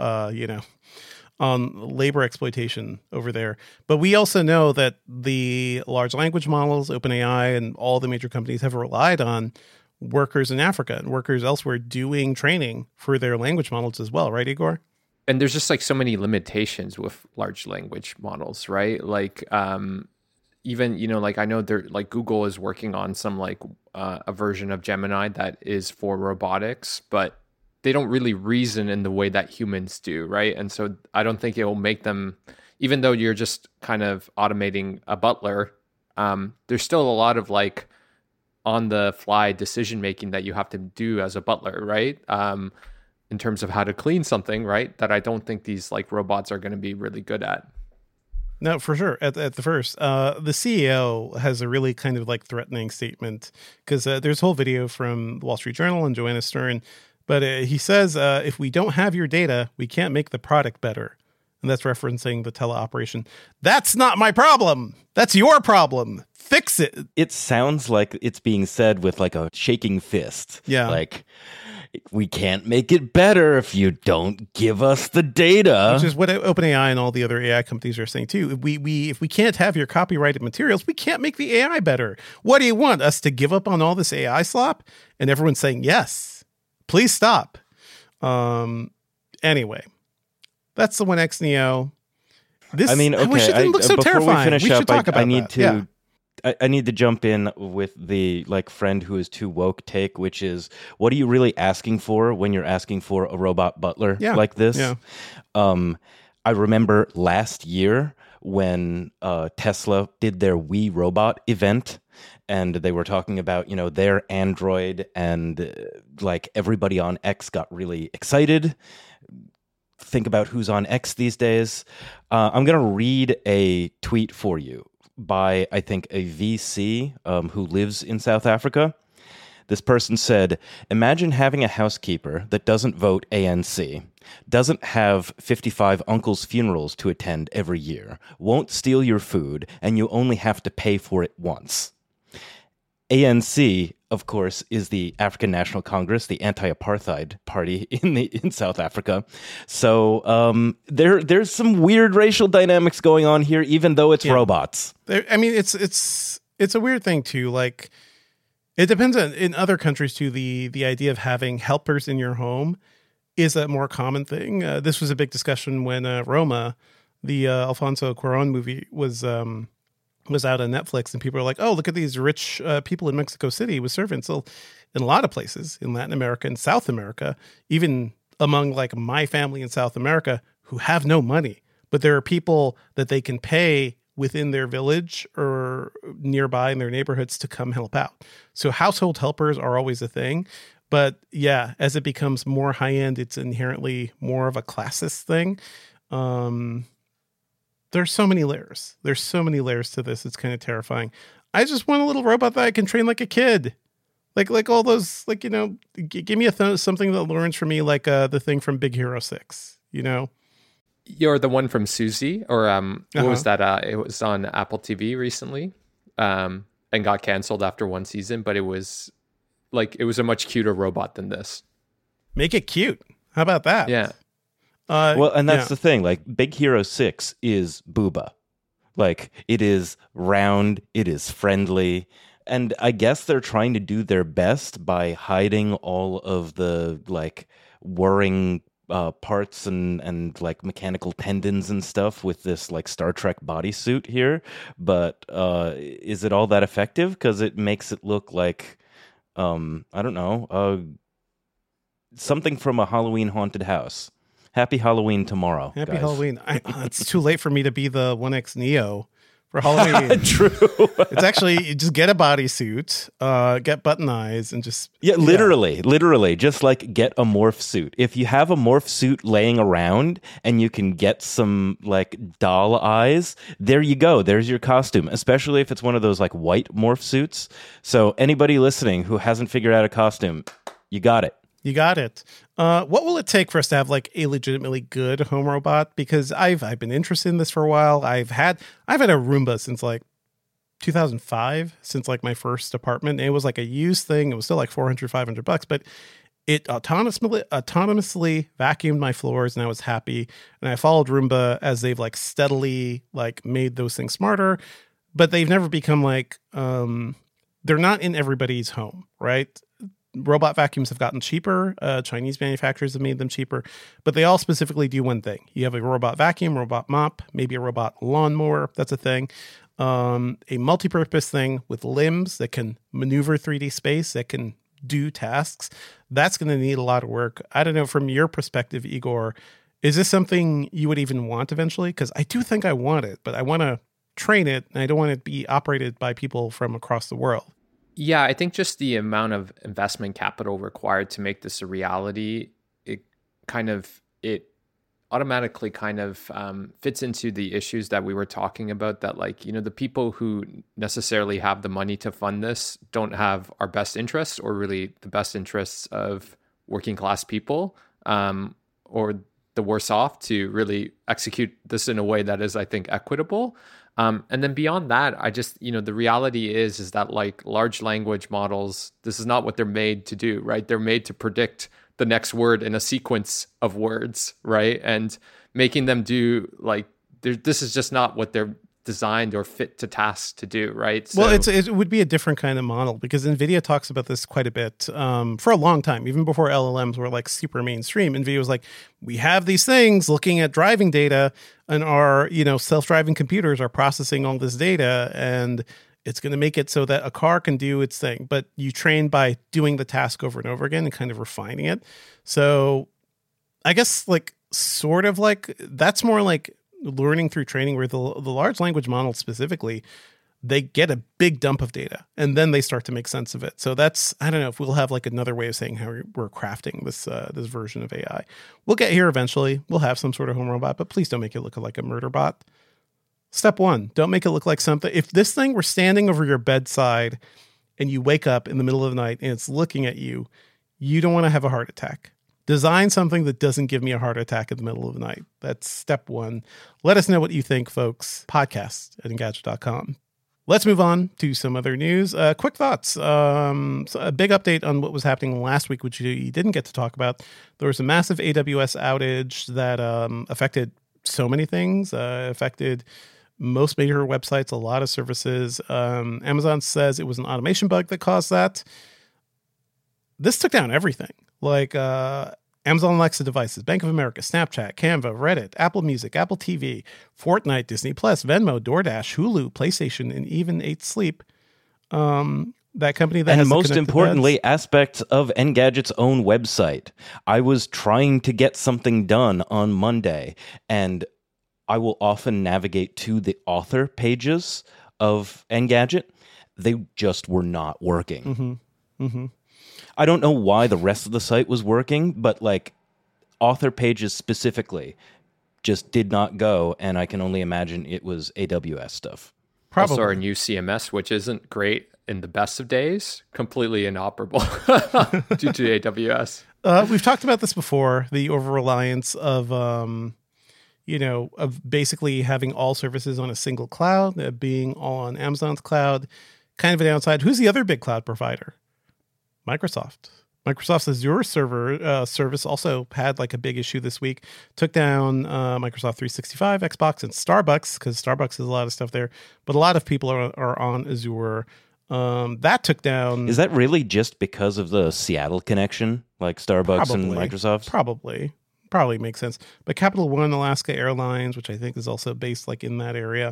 on labor exploitation over there. But we also know that the large language models, OpenAI, and all the major companies have relied on workers in Africa and workers elsewhere doing training for their language models as well, right, Igor? And there's just like so many limitations with large language models, right? Like even, like I know they're like Google is working on some like a version of Gemini that is for robotics, but they don't really reason in the way that humans do, right? And so I don't think it will make them, even though you're just kind of automating a butler, there's still a lot of like on the fly decision making that you have to do as a butler, right? In terms of how to clean something, right? That I don't think these like robots are going to be really good at. No, for sure. At the first, the CEO has a really kind of like threatening statement because there's a whole video from the Wall Street Journal and Joanna Stern. But he says, if we don't have your data, we can't make the product better. And that's referencing the teleoperation. That's not my problem. That's your problem. Fix it. It sounds like it's being said with like a shaking fist. Yeah. Like, we can't make it better if you don't give us the data. Which is what OpenAI and all the other AI companies are saying too. If we can't have your copyrighted materials, we can't make the AI better. What do you want? Us to give up on all this AI slop? And everyone's saying yes. Please stop. Anyway, that's the 1X Neo. This, I mean, okay. I wish it didn't look so before terrifying. we finish should up, talk about I need that. to. Yeah. I need to jump in with the like friend who is too woke take, which is, what are you really asking for when you're asking for a robot butler like this? Yeah. I remember last year when Tesla did their We Robot event, and they were talking about, you know, their Android, and like everybody on X got really excited. Think about who's on X these days. I'm going to read a tweet for you by, I think, a VC who lives in South Africa. This person said, imagine having a housekeeper that doesn't vote ANC, doesn't have 55 uncles' funerals to attend every year, won't steal your food, and you only have to pay for it once. ANC, of course, is the African National Congress, the anti-apartheid party in South Africa. So there's some weird racial dynamics going on here, even though it's robots. I mean, it's a weird thing too. Like, it depends on, in other countries too. The idea of having helpers in your home is a more common thing. This was a big discussion when Roma, the Alfonso Cuarón movie, was out on Netflix, and people are like, oh, look at these rich people in Mexico City with servants. So in a lot of places in Latin America and South America, even among like my family in South America, who have no money, but there are people that they can pay within their village or nearby in their neighborhoods to come help out. So household helpers are always a thing. But yeah, as it becomes more high end, it's inherently more of a classist thing. There's so many layers. There's so many layers to this. It's kind of terrifying. I just want a little robot that I can train like a kid. Like all those, like, you know, give me something that learns from me, like the thing from Big Hero 6, you know? You're the one from Susie, or what was that? It was on Apple TV recently, and got canceled after one season, but it was a much cuter robot than this. Make it cute. How about that? Yeah. Well, and that's the thing. Like, Big Hero 6 is Booba. Like, it is round, it is friendly, and I guess they're trying to do their best by hiding all of the like whirring parts and like mechanical tendons and stuff with this like Star Trek bodysuit here. But is it all that effective? Because it makes it look like I don't know, something from a Halloween haunted house. Happy Halloween tomorrow. Happy guys. Halloween. It's too late for me to be the 1X Neo for Halloween. True. It's actually, you just get a bodysuit, get button eyes, and just... Literally, just like get a morph suit. If you have a morph suit laying around and you can get some like doll eyes, there you go. There's your costume, especially if it's one of those like white morph suits. So anybody listening who hasn't figured out a costume, you got it. You got it. What will it take for us to have like a legitimately good home robot? Because I've been interested in this for a while. I've had a Roomba since like 2005, since like my first apartment. And it was like a used thing. It was still like $400-$500, but it autonomously vacuumed my floors, and I was happy. And I followed Roomba as they've like steadily like made those things smarter, but they've never become like they're not in everybody's home, right? Robot vacuums have gotten cheaper. Chinese manufacturers have made them cheaper, but they all specifically do one thing. You have a robot vacuum, robot mop, maybe a robot lawnmower. That's a thing. A multi-purpose thing with limbs that can maneuver 3D space, that can do tasks. That's going to need a lot of work. I don't know, from your perspective, Igor, is this something you would even want eventually? Because I do think I want it, but I want to train it, and I don't want it to be operated by people from across the world. Yeah, I think just the amount of investment capital required to make this a reality, it automatically kind of fits into the issues that we were talking about, that like, you know, the people who necessarily have the money to fund this don't have our best interests, or really the best interests of working class people, or the worse off, to really execute this in a way that is, I think, equitable. And then beyond that, I just, you know, the reality is that like large language models, this is not what they're made to do, right? They're made to predict the next word in a sequence of words, right? And making them do like, this is just not what they're designed or fit to tasks to do, right? So, well, it would be a different kind of model because NVIDIA talks about this quite a bit for a long time, even before LLMs were like super mainstream. NVIDIA was like, we have these things looking at driving data, and our, self-driving computers are processing all this data, and it's going to make it so that a car can do its thing. But you train by doing the task over and over again and kind of refining it. So I guess sort of that's more like learning through training, where the large language model specifically, they get a big dump of data and then they start to make sense of it. So that's, I don't know if we'll have another way of saying how we're crafting this version of AI. We'll get here eventually. We'll have some sort of home robot, but please don't make it look like a murder bot. Step one, don't make it look like something. If this thing were standing over your bedside and you wake up in the middle of the night and it's looking at you, you don't want to have a heart attack. Design something that doesn't give me a heart attack in the middle of the night. That's step one. Let us know what you think, folks. Podcast@engadget.com. Let's move on to some other news. Quick thoughts. So a big update on what was happening last week, which you didn't get to talk about. There was a massive AWS outage that affected so many things. Affected most major websites, a lot of services. Amazon says it was an automation bug that caused that. This took down everything. Amazon Alexa devices, Bank of America, Snapchat, Canva, Reddit, Apple Music, Apple TV, Fortnite, Disney Plus, Venmo, DoorDash, Hulu, PlayStation, and even 8 Sleep. That company that and has most importantly, aspects of Engadget's own website. I was trying to get something done on Monday, and I will often navigate to the author pages of Engadget. They just were not working. Mm-hmm. Mm-hmm. I don't know why the rest of the site was working, but author pages specifically just did not go, and I can only imagine it was AWS stuff. Probably. Also, our new CMS, which isn't great in the best of days, completely inoperable due to AWS. We've talked about this before, the over-reliance of, of basically having all services on a single cloud, being all on Amazon's cloud, kind of a downside. Who's the other big cloud provider? Microsoft. Microsoft's Azure server service also had a big issue this week. Took down Microsoft 365, Xbox, and Starbucks, because Starbucks has a lot of stuff there. But a lot of people are on Azure. That took down... Is that really just because of the Seattle connection, Starbucks and Microsoft? Probably makes sense. But Capital One, Alaska Airlines, which I think is also based in that area,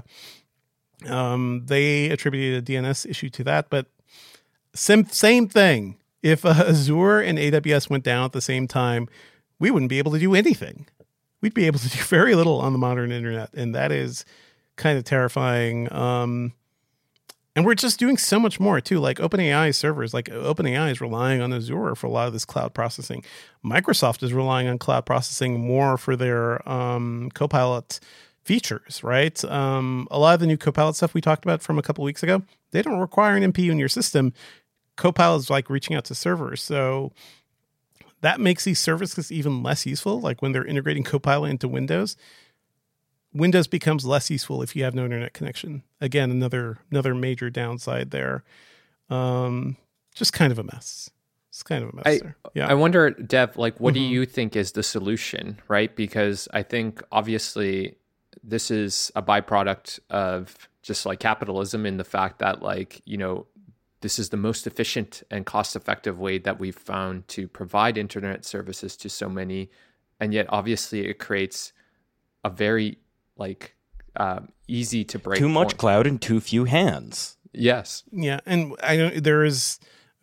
they attributed a DNS issue to that. But same thing. If Azure and AWS went down at the same time, we wouldn't be able to do anything. We'd be able to do very little on the modern internet, and that is kind of terrifying. And we're just doing so much more too. OpenAI servers, OpenAI is relying on Azure for a lot of this cloud processing. Microsoft is relying on cloud processing more for their Copilot features, right? A lot of the new Copilot stuff we talked about from a couple weeks ago, they don't require an NPU in your system. Copilot is reaching out to servers. So that makes these services even less useful. When they're integrating Copilot into Windows, Windows becomes less useful if you have no internet connection. Again, another major downside there. Just kind of a mess. It's kind of a mess there. Yeah. I wonder, Dev, what do you think is the solution, right? Because I think obviously this is a byproduct of just capitalism, in the fact that this is the most efficient and cost-effective way that we've found to provide internet services to so many, and yet obviously it creates a very easy to break. Too much cloud and too few hands. Yes. Yeah, and I know there isn't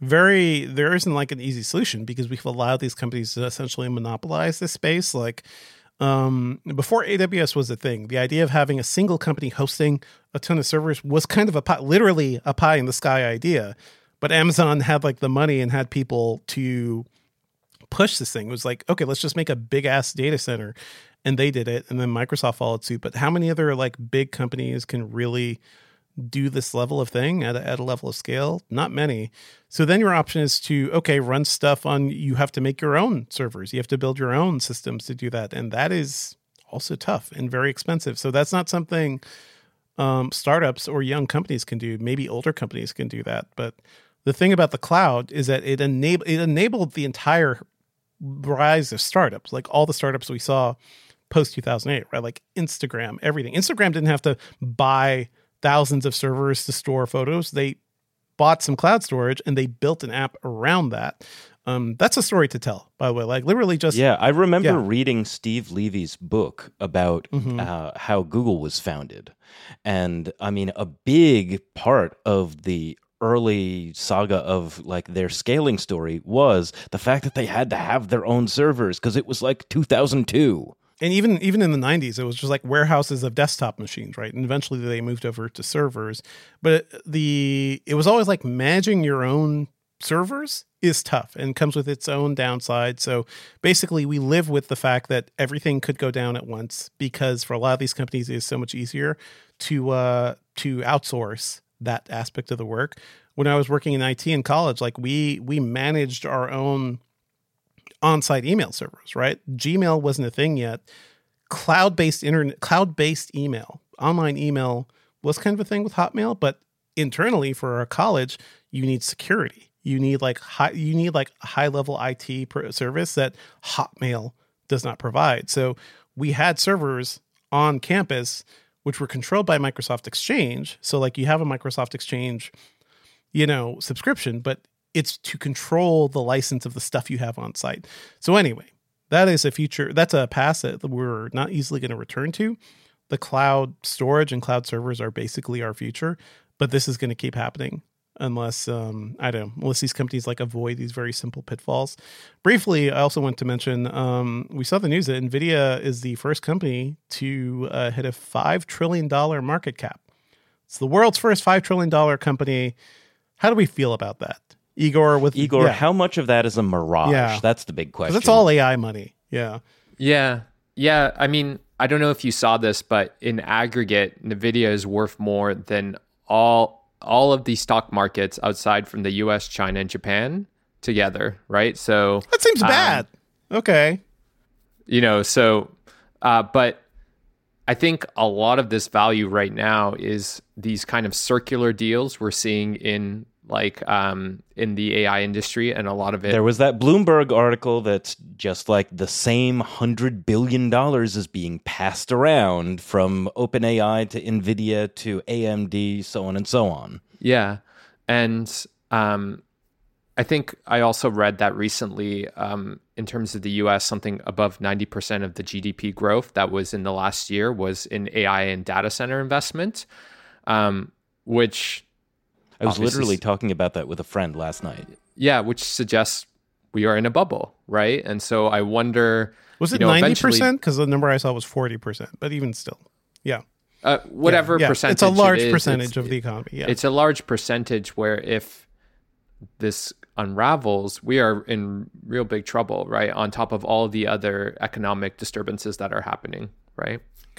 an easy solution, because we've allowed these companies to essentially monopolize this space. Before AWS was a thing, the idea of having a single company hosting a ton of servers was kind of literally a pie in the sky idea. But Amazon had the money and had people to push this thing. It was okay, let's just make a big ass data center. And they did it. And then Microsoft followed suit. But how many other big companies can really do this level of thing at a level of scale? Not many. So then your option is to, run stuff on, you have to make your own servers. You have to build your own systems to do that. And that is also tough and very expensive. So that's not something startups or young companies can do. Maybe older companies can do that. But the thing about the cloud is that it enabled the entire rise of startups. All the startups we saw post 2008, right? Like Instagram, everything. Instagram didn't have to buy thousands of servers to store photos. They bought some cloud storage and they built an app around that. That's a story to tell, by the way. Like literally just I remember reading Steve Levy's book about how Google was founded, and I mean a big part of the early saga of like their scaling story was the fact that they had to have their own servers because it was like 2002. And even in the 90s, it was just like warehouses of desktop machines, right? And eventually they moved over to servers. But it was always like managing your own servers is tough and comes with its own downside. So basically we live with the fact that everything could go down at once because for a lot of these companies, it is so much easier to outsource that aspect of the work. When I was working in IT in college, like we managed our own on-site email servers, right? Gmail wasn't a thing yet. Cloud-based email, online email was kind of a thing with Hotmail, but internally for our college, you need security. You need high-level IT service that Hotmail does not provide. So we had servers on campus which were controlled by Microsoft Exchange. So like you have a Microsoft Exchange, subscription, but it's to control the license of the stuff you have on site. So anyway, that is a future. That's a past that we're not easily going to return to. The cloud storage and cloud servers are basically our future, but this is going to keep happening unless, unless these companies like avoid these very simple pitfalls. Briefly, I also want to mention, we saw the news that NVIDIA is the first company to hit a $5 trillion market cap. It's the world's first $5 trillion company. How do we feel about that? Igor, how much of that is a mirage? Yeah. That's the big question. That's all AI money. Yeah. Yeah. I mean, I don't know if you saw this, but in aggregate, NVIDIA is worth more than all of the stock markets outside from the US, China, and Japan together, right? So that seems bad. Okay. But I think a lot of this value right now is these kind of circular deals we're seeing in in the AI industry, and a lot of it. There was that Bloomberg article that's just like the same $100 billion is being passed around from OpenAI to NVIDIA to AMD, so on and so on. Yeah. And I think I also read that recently in terms of the US, something above 90% of the GDP growth that was in the last year was in AI and data center investment, which... I was literally talking about that with a friend last night. Yeah, which suggests we are in a bubble, right? And so I wonder... Was it 90%? Because the number I saw was 40%, but even still, yeah. Whatever percentage it's a large percentage of the economy. Yeah, it's a large percentage where if this unravels, we are in real big trouble, right? On top of all the other economic disturbances that are happening, right?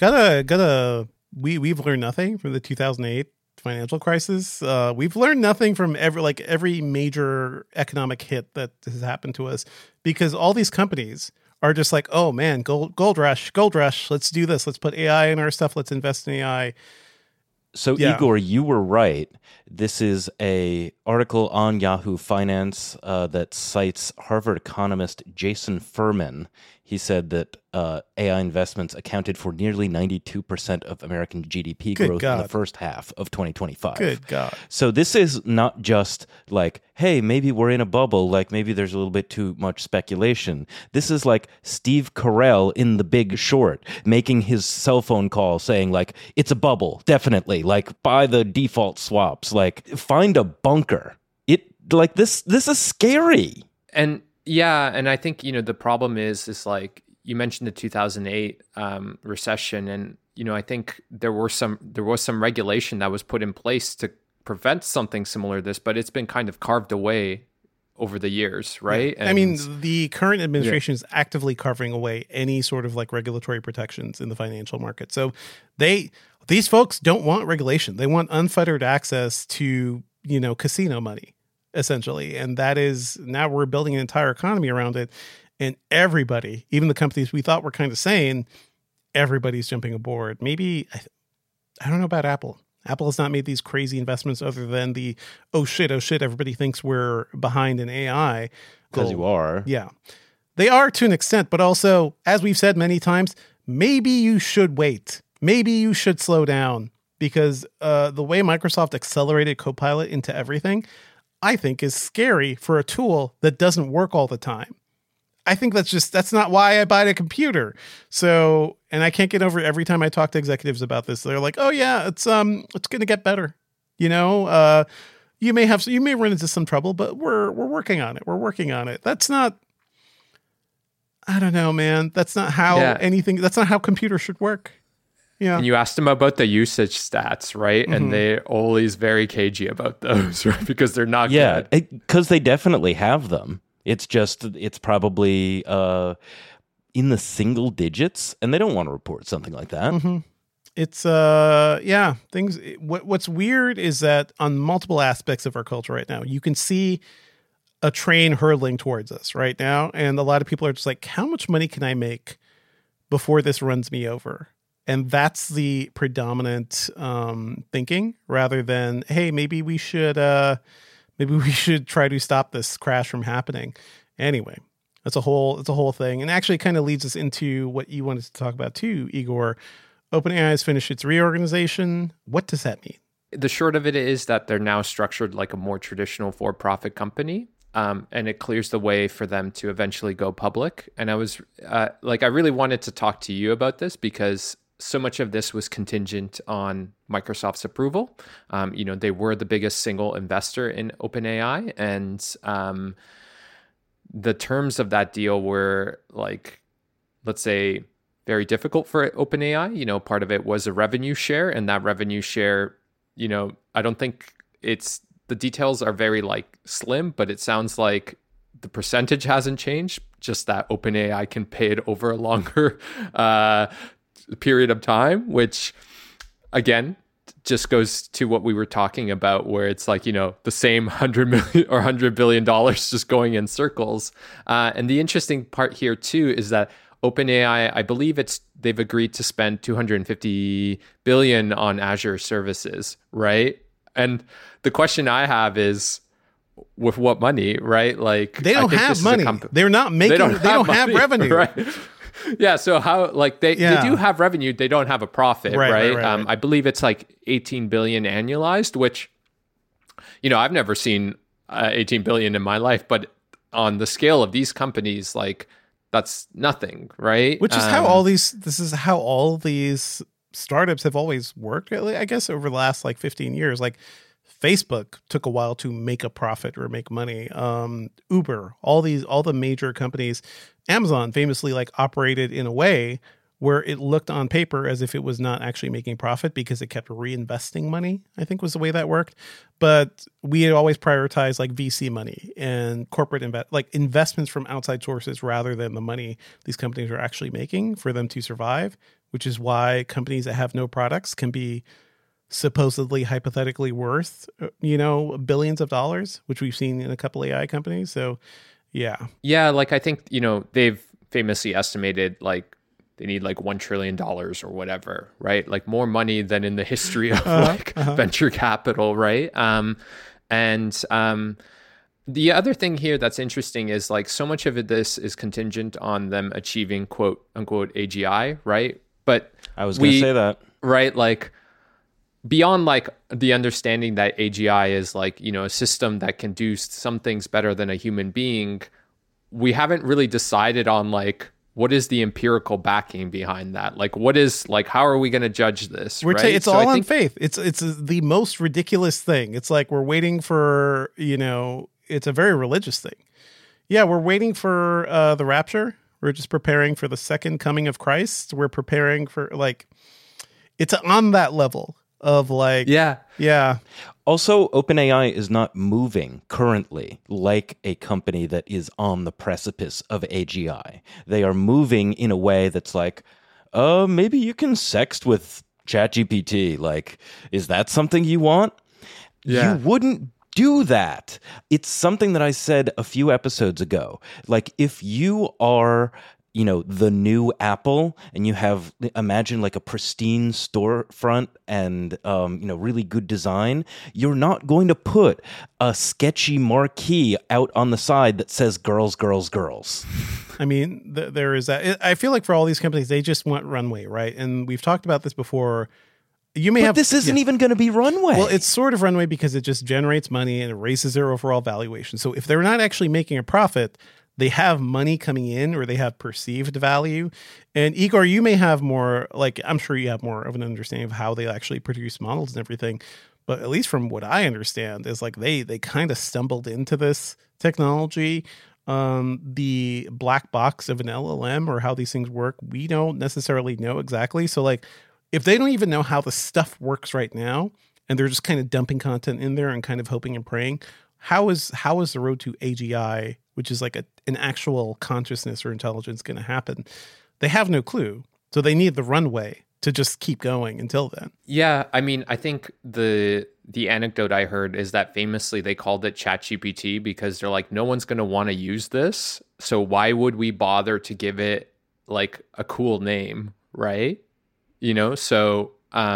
We've learned nothing from the 2008 financial crisis. We've learned nothing from every major economic hit that has happened to us, because all these companies are just like, oh man, gold rush. Let's do this. Let's put AI in our stuff. Let's invest in AI. So Igor, you were right. This is a article on Yahoo Finance that cites Harvard economist Jason Furman. He said that AI investments accounted for nearly 92% of American GDP growth in the first half of 2025. Good God. So this is not just like, hey, maybe we're in a bubble, like maybe there's a little bit too much speculation. This is like Steve Carell in The Big Short making his cell phone call saying like, it's a bubble, definitely, like buy the default swaps, like find a bunker. This is scary. And yeah, and I think, the problem is like you mentioned the 2008 recession, and I think there was some regulation that was put in place to prevent something similar to this, but it's been kind of carved away over the years, right? Yeah. And the current administration is actively carving away any sort of like regulatory protections in the financial market. So these folks don't want regulation. They want unfettered access to, casino money, essentially. And that is, now we're building an entire economy around it. And everybody, even the companies we thought were kind of sane, everybody's jumping aboard. Maybe, I don't know about Apple. Apple has not made these crazy investments other than the, oh shit, everybody thinks we're behind in AI. Because you are. Yeah. They are to an extent, but also, as we've said many times, maybe you should wait. Maybe you should slow down, because the way Microsoft accelerated Copilot into everything, I think is scary for a tool that doesn't work all the time. I think that's not why I buy a computer. So, and I can't get over it every time I talk to executives about this. They're like, "Oh yeah, it's going to get better." You know, you may run into some trouble, but we're working on it. We're working on it. That's not, I don't know, man. That's not how that's not how computers should work. Yeah. And you asked them about the usage stats, right? And they're always very cagey about those, right? Because they're not good. Yeah, because they definitely have them. It's probably in the single digits, and they don't want to report something like that. Mm-hmm. It's things. What's weird is that on multiple aspects of our culture right now, you can see a train hurtling towards us right now, and a lot of people are just like, "How much money can I make before this runs me over?" And that's the predominant thinking, rather than, "Hey, maybe we should try to stop this crash from happening." Anyway, it's a whole thing, and actually kind of leads us into what you wanted to talk about too, Igor. OpenAI has finished its reorganization. What does that mean? The short of it is that they're now structured like a more traditional for-profit company, and it clears the way for them to eventually go public. And I was I really wanted to talk to you about this because so much of this was contingent on Microsoft's approval. They were the biggest single investor in OpenAI, and the terms of that deal were, like, let's say, very difficult for OpenAI. Part of it was a revenue share, and that revenue share, I don't think the details are very slim, but it sounds like the percentage hasn't changed, just that OpenAI can pay it over a longer period of time, which again just goes to what we were talking about, where it's the same 100 million or $100 billion just going in circles. And the interesting part here too is that OpenAI, I believe they've agreed to spend $250 billion on Azure services, right? And the question I have is, with what money, right? Like, they don't have money. They're not making. They don't have revenue, right? Yeah. So how, they do have revenue. They don't have a profit, right? I believe it's 18 billion annualized, which, I've never seen 18 billion in my life, but on the scale of these companies, that's nothing, right? Which is how this is how all these startups have always worked, I guess, over the last 15 years. Facebook took a while to make a profit or make money. Uber, all the major companies, Amazon famously operated in a way where it looked on paper as if it was not actually making profit because it kept reinvesting money, I think was the way that worked. But we had always prioritized VC money and corporate investments from outside sources rather than the money these companies are actually making for them to survive, which is why companies that have no products can be supposedly hypothetically worth, billions of dollars, which we've seen in a couple AI companies. So, yeah. Yeah, I think, they've famously estimated they need $1 trillion or whatever, right? More money than in the history of venture capital, right? The other thing here that's interesting is so much of this is contingent on them achieving quote unquote AGI, right? But I was going to say that, right? Beyond the understanding that AGI is a system that can do some things better than a human being, we haven't really decided on what is the empirical backing behind that? What is how are we going to judge this? Right? It's all on faith. It's the most ridiculous thing. It's we're waiting for, it's a very religious thing. Yeah, we're waiting for the rapture. We're just preparing for the second coming of Christ. We're preparing for it's on that level of yeah. Also, OpenAI is not moving currently like a company that is on the precipice of AGI. They are moving in a way that's maybe you can sext with ChatGPT. Is that something you want? Yeah. You wouldn't do that. It's something that I said a few episodes ago. If you are the new Apple, and you have, imagine like a pristine storefront and, really good design, you're not going to put a sketchy marquee out on the side that says girls, girls, girls. I mean, there is that. I feel like for all these companies, they just want runway, right? And we've talked about this before. But this isn't even going to be runway. Well, it's sort of runway because it just generates money and it raises their overall valuation. So if they're not actually making a profit, they have money coming in or they have perceived value. And Igor, you may have more, I'm sure you have more of an understanding of how they actually produce models and everything. But at least from what I understand is they kind of stumbled into this technology. The black box of an LLM or how these things work, we don't necessarily know exactly. So if they don't even know how the stuff works right now, and they're just kind of dumping content in there and kind of hoping and praying, how is the road to AGI, which is like an actual consciousness or intelligence, going to happen? They have no clue. So they need the runway to just keep going until then. Yeah, I mean, I think the anecdote I heard is that famously they called it ChatGPT because they're like, no one's going to want to use this. So why would we bother to give it like a cool name, right? So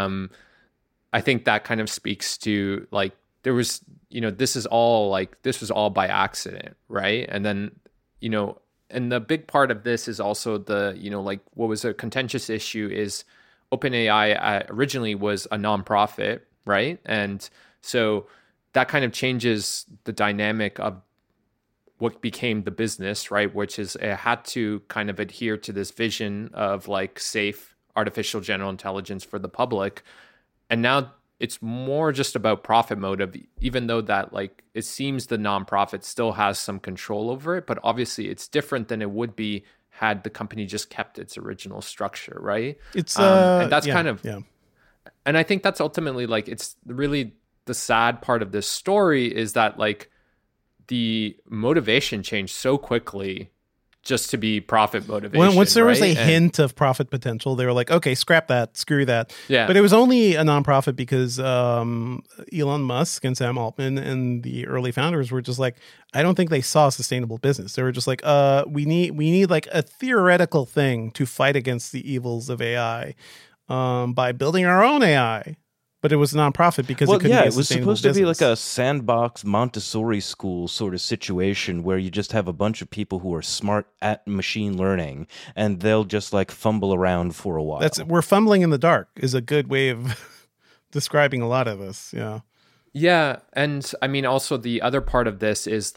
I think that kind of speaks to there was, this was all by accident, right? And then, and the big part of this is also what was a contentious issue is OpenAI originally was a nonprofit, right? And so that kind of changes the dynamic of what became the business, right? Which is it had to kind of adhere to this vision of safe artificial general intelligence for the public. And now it's more just about profit motive, even though that it seems the nonprofit still has some control over it, but obviously it's different than it would be had the company just kept its original structure, right? It's and that's and I think that's ultimately it's really the sad part of this story is that the motivation changed so quickly just to be profit motivation. Once there was right? a hint of profit potential, they were like, okay, scrap that, screw that. Yeah. But it was only a nonprofit because Elon Musk and Sam Altman and the early founders were just like, I don't think they saw a sustainable business. They were just like, we need a theoretical thing to fight against the evils of AI by building our own AI. But it was a nonprofit because it couldn't be a it was sustainable supposed to be business. like a sandbox Montessori school sort of situation where you just have a bunch of people who are smart at machine learning and they'll just fumble around for a while. We're fumbling in the dark is a good way of describing a lot of this. Yeah. Yeah. And I mean, also the other part of this is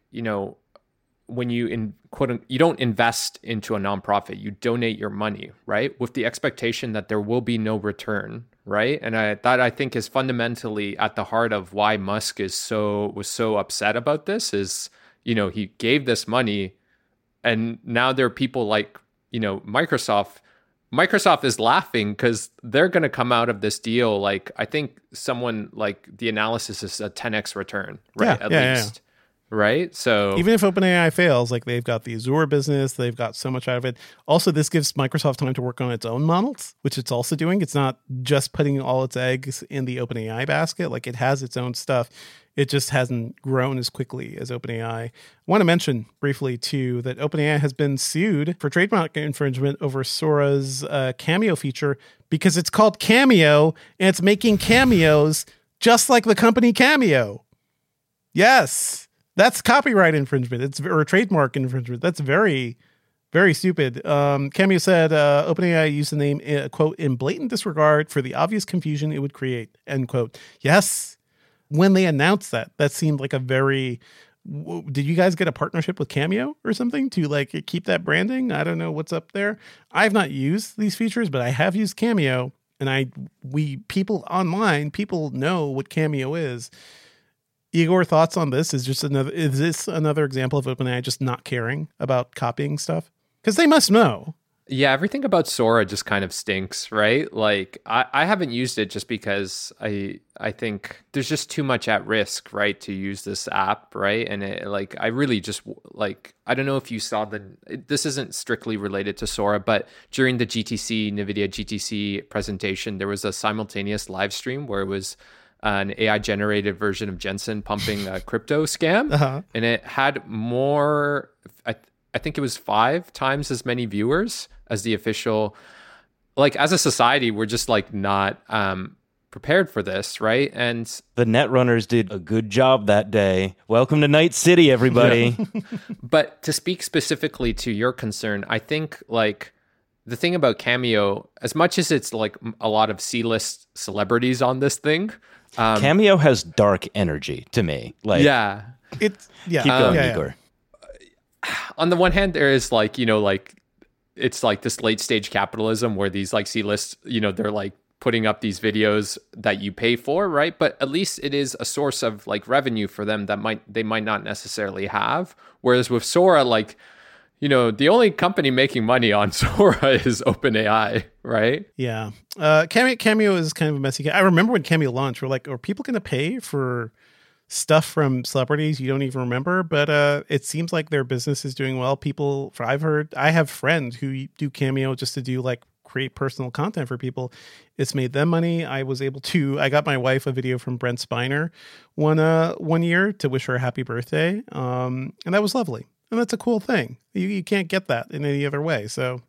when you you don't invest into a nonprofit, you donate your money, right? With the expectation that there will be no return, right? And that I think is fundamentally at the heart of why Musk was so upset about this is, he gave this money and now there are people Microsoft. Microsoft is laughing because they're going to come out of this deal. I think someone the analysis is a 10x return, right? At least. Yeah. Right. So even if OpenAI fails, they've got the Azure business, they've got so much out of it. Also, this gives Microsoft time to work on its own models, which it's also doing. It's not just putting all its eggs in the OpenAI basket. It has its own stuff. It just hasn't grown as quickly as OpenAI. I want to mention briefly, too, that OpenAI has been sued for trademark infringement over Sora's Cameo feature because it's called Cameo and it's making cameos just like the company Cameo. Yes. That's copyright infringement. Or trademark infringement. That's very, very stupid. Cameo said OpenAI used the name, quote, in blatant disregard for the obvious confusion it would create, end quote. Yes. When they announced that seemed like a very... Did you guys get a partnership with Cameo or something to keep that branding? I don't know what's up there. I've not used these features, but I have used Cameo. And people online know what Cameo is. Igor, thoughts on this? Is this another example of OpenAI just not caring about copying stuff? Because they must know. Yeah, everything about Sora just kind of stinks, right? I haven't used it just because I think there's just too much at risk, right, to use this app, right? And I really just I don't know if you saw this isn't strictly related to Sora, but during the NVIDIA GTC presentation, there was a simultaneous live stream where it was an AI-generated version of Jensen pumping a crypto scam. Uh-huh. And it had more... I think it was 5 times as many viewers as the official. Like, as a society, we're just like not prepared for this, right? And the Netrunners did a good job that day. Welcome to Night City, everybody. But to speak specifically to your concern, I think like the thing about Cameo, as much as it's like a lot of C-list celebrities on this thing, Cameo has dark energy to me. Like, keep going, Igor. On the one hand, there is like, like it's like this late stage capitalism where these like C-list, they're like putting up these videos that you pay for, right? But at least it is a source of like revenue for them that they might not necessarily have. Whereas with Sora, like, the only company making money on Sora is OpenAI, right? Yeah. Cameo is kind of a messy. I remember when Cameo launched, we're like, are people going to pay for stuff from celebrities you don't even remember? But it seems like their business is doing well. I have friends who do Cameo just to do like create personal content for people. It's made them money. I got my wife a video from Brent Spiner one year to wish her a happy birthday. And that was lovely. And that's a cool thing. You can't get that in any other way. So,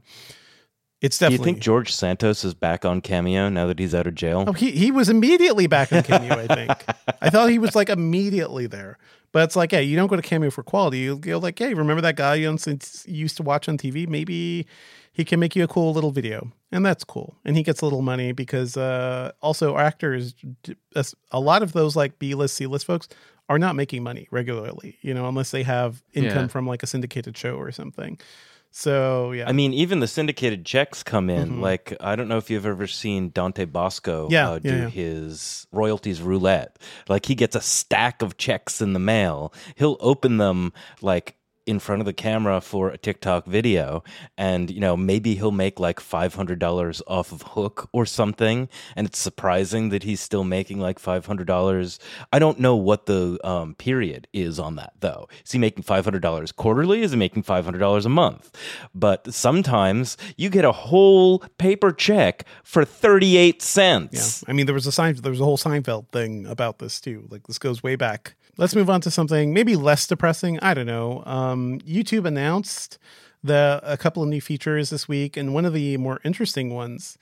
it's definitely. Do you think George Santos is back on Cameo now that he's out of jail? Oh, he was immediately back on Cameo, I think. I thought he was like immediately there. But it's like, yeah, you don't go to Cameo for quality. You go like, hey, remember that guy you used to watch on TV? Maybe he can make you a cool little video. And that's cool. And he gets a little money because also actors, a lot of those like B-list, C-list folks are not making money regularly, unless they have income from like a syndicated show or something. So, yeah. I mean, even the syndicated checks come in. Mm-hmm. Like, I don't know if you've ever seen Dante Bosco do his royalties roulette. Like, he gets a stack of checks in the mail. He'll open them, like, in front of the camera for a TikTok video, and maybe he'll make like $500 off of Hook or something, and it's surprising that he's still making like $500. I don't know what the period is on that though. Is he making $500 quarterly? Is he making $500 a month? But sometimes you get a whole paper check for 38 cents. Yeah, I mean there was a whole Seinfeld thing about this too. Like this goes way back. Let's move on to something maybe less depressing. I don't know. YouTube announced a couple of new features this week, and one of the more interesting ones,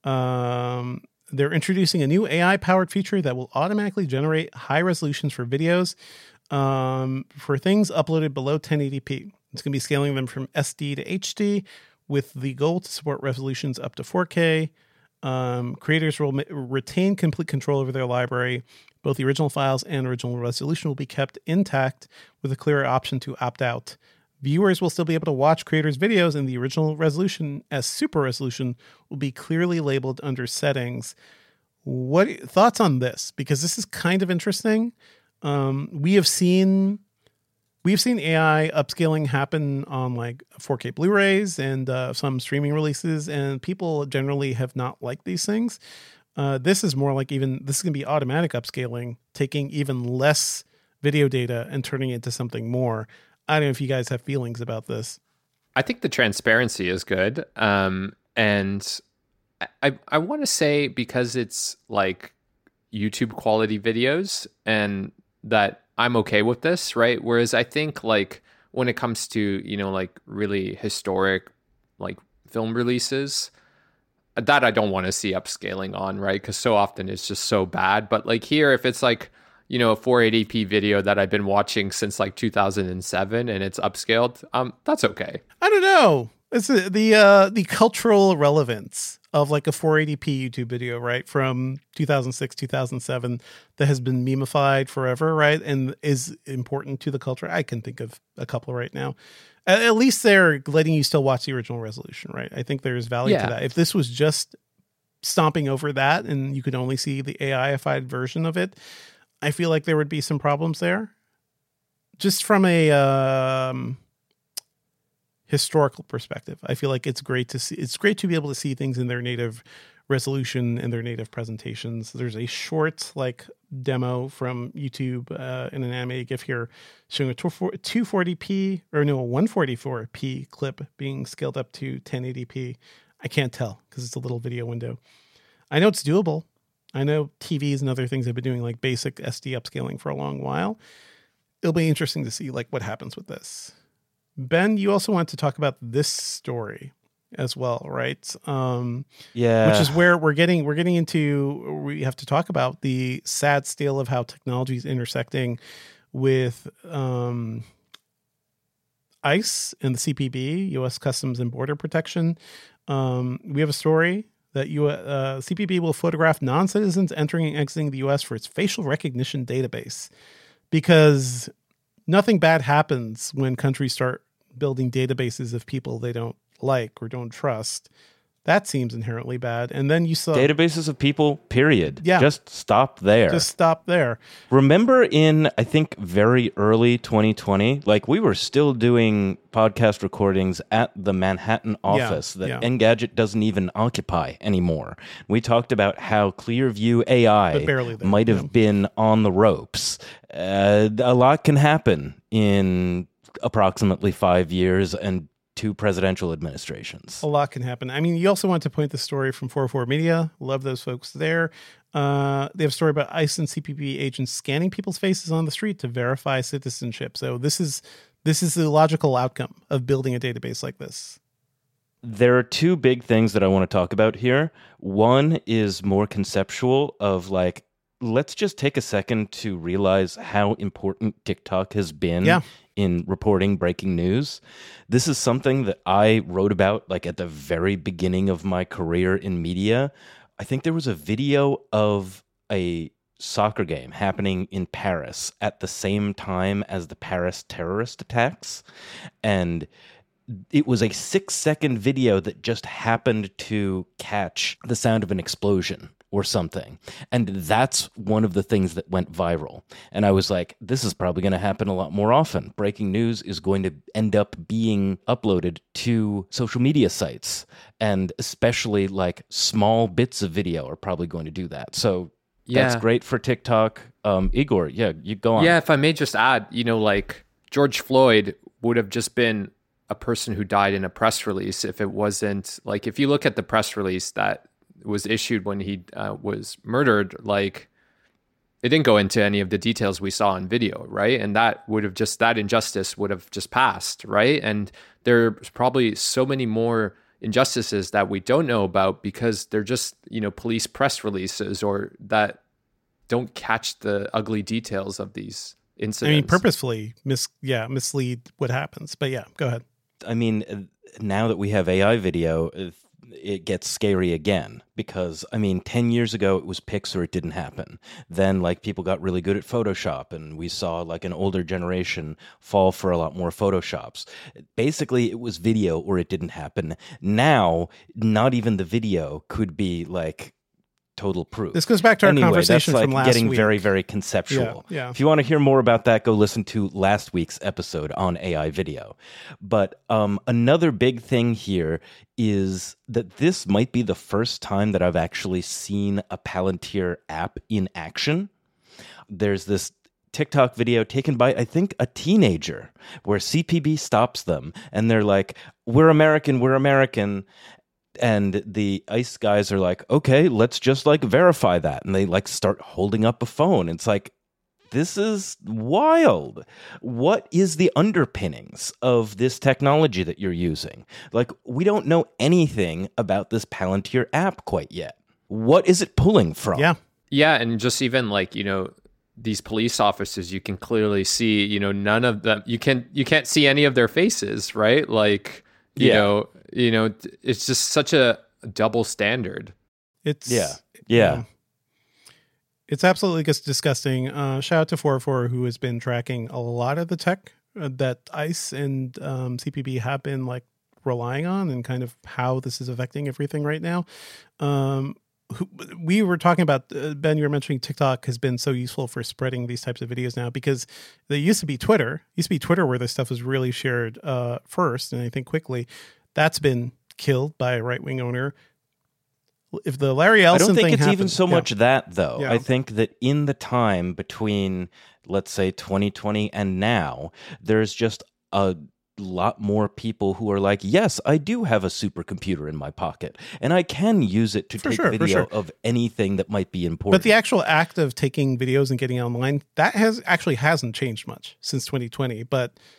they're introducing a new AI-powered feature that will automatically generate high resolutions for videos for things uploaded below 1080p. It's going to be scaling them from SD to HD with the goal to support resolutions up to 4K. Creators will retain complete control over their library. Both the original files and original resolution will be kept intact with a clearer option to opt out. Viewers will still be able to watch creators' videos, and the original resolution as super resolution will be clearly labeled under settings. What thoughts on this? Because this is kind of interesting. We have seen AI upscaling happen on like 4K Blu-rays and some streaming releases, and people generally have not liked these things. This is more like this is going to be automatic upscaling, taking even less video data and turning it into something more. I don't know if you guys have feelings about this. I think the transparency is good. And I want to say because it's like YouTube quality videos and that I'm okay with this, right? Whereas I think like when it comes to, like really historic like film releases, that I don't want to see upscaling on, right? Because so often it's just so bad. But like here, if it's like, a 480p video that I've been watching since like 2007 and it's upscaled, that's okay. I don't know. It's the cultural relevance of like a 480p YouTube video, right? From 2006, 2007 that has been memeified forever, right? And is important to the culture. I can think of a couple right now. At least they're letting you still watch the original resolution, right? I think there's value to that. If this was just stomping over that and you could only see the AI-ified version of it, I feel like there would be some problems there. Just from a historical perspective, I feel like it's great to see. It's great to be able to see things in their native resolution and their native presentations. There's a short like demo from YouTube in an animated GIF here showing a 240p or no, a 144p clip being scaled up to 1080p. I can't tell because it's a little video window. I know it's doable. I know TVs and other things have been doing like basic SD upscaling for a long while. It'll be interesting to see like what happens with this. Ben, you also want to talk about this story as well, right? Yeah. Which is where we're getting into. We have to talk about the sad scale of how technology is intersecting with ICE and the CPB, U.S. Customs and Border Protection. We have a story that CPB will photograph non-citizens entering and exiting the U.S. for its facial recognition database, because nothing bad happens when countries start building databases of people they don't like or don't trust. That seems inherently bad. And then you saw databases of people, period. Yeah. Just stop there. Just stop there. Remember in, I think, very early 2020, like we were still doing podcast recordings at the Manhattan office that Engadget doesn't even occupy anymore. We talked about how Clearview AI might have been on the ropes. A lot can happen in approximately 5 years and 2 presidential administrations. A lot can happen. I mean, you also want to point the story from 404 Media. Love those folks there. They have a story about ICE and CPB agents scanning people's faces on the street to verify citizenship. So this is the logical outcome of building a database like this. There are 2 big things that I want to talk about here. One is more conceptual of like, let's just take a second to realize how important TikTok has been in reporting breaking news. This is something that I wrote about like at the very beginning of my career in media. I think there was a video of a soccer game happening in Paris at the same time as the Paris terrorist attacks. And it was a 6-second video that just happened to catch the sound of an explosion or something. And that's one of the things that went viral. And I was like, this is probably going to happen a lot more often. Breaking news is going to end up being uploaded to social media sites. And especially like small bits of video are probably going to do that. So that's great for TikTok. Igor, you go on. Yeah, if I may just add, like George Floyd would have just been a person who died in a press release if it wasn't, like, if you look at the press release that was issued when he was murdered, like, it didn't go into any of the details we saw on video, right? And that injustice would have just passed, right? And there's probably so many more injustices that we don't know about because they're just, police press releases or that don't catch the ugly details of these incidents. I mean, purposefully mislead what happens. But yeah, go ahead. I mean, now that we have AI video, it gets scary again because, 10 years ago it was pics or it didn't happen. Then people got really good at Photoshop and we saw an older generation fall for a lot more Photoshops. Basically, it was video or it didn't happen. Now, not even the video could be total proof. This goes back to our conversation that's from last getting week. very, very conceptual. Yeah. If you want to hear more about that, go listen to last week's episode on AI video. But another big thing here is that this might be the first time that I've actually seen a Palantir app in action. There's this TikTok video taken by, I think, a teenager where CPB stops them and they're like, we're American. And the ICE guys are like, okay, let's just verify that. And they start holding up a phone. It's this is wild. What is the underpinnings of this technology that you're using? We don't know anything about this Palantir app quite yet. What is it pulling from? Yeah. And just even these police officers, you can clearly see, none of them, you can't see any of their faces, right? You know, it's just such a double standard. It's yeah. It's absolutely just disgusting. Shout out to 404 who has been tracking a lot of the tech that ICE and CPB have been relying on and kind of how this is affecting everything right now. We were talking about, Ben, you were mentioning TikTok has been so useful for spreading these types of videos now because there used to be Twitter where this stuff was really shared first and I think quickly. That's been killed by a right-wing owner. If the Larry Ellison thing I don't think it's even happened, so much that, though. Yeah. I think that in the time between, let's say, 2020 and now, there's just a lot more people who are like, yes, I do have a supercomputer in my pocket, and I can use it to take video of anything that might be important. But the actual act of taking videos and getting online, that hasn't changed much since 2020. But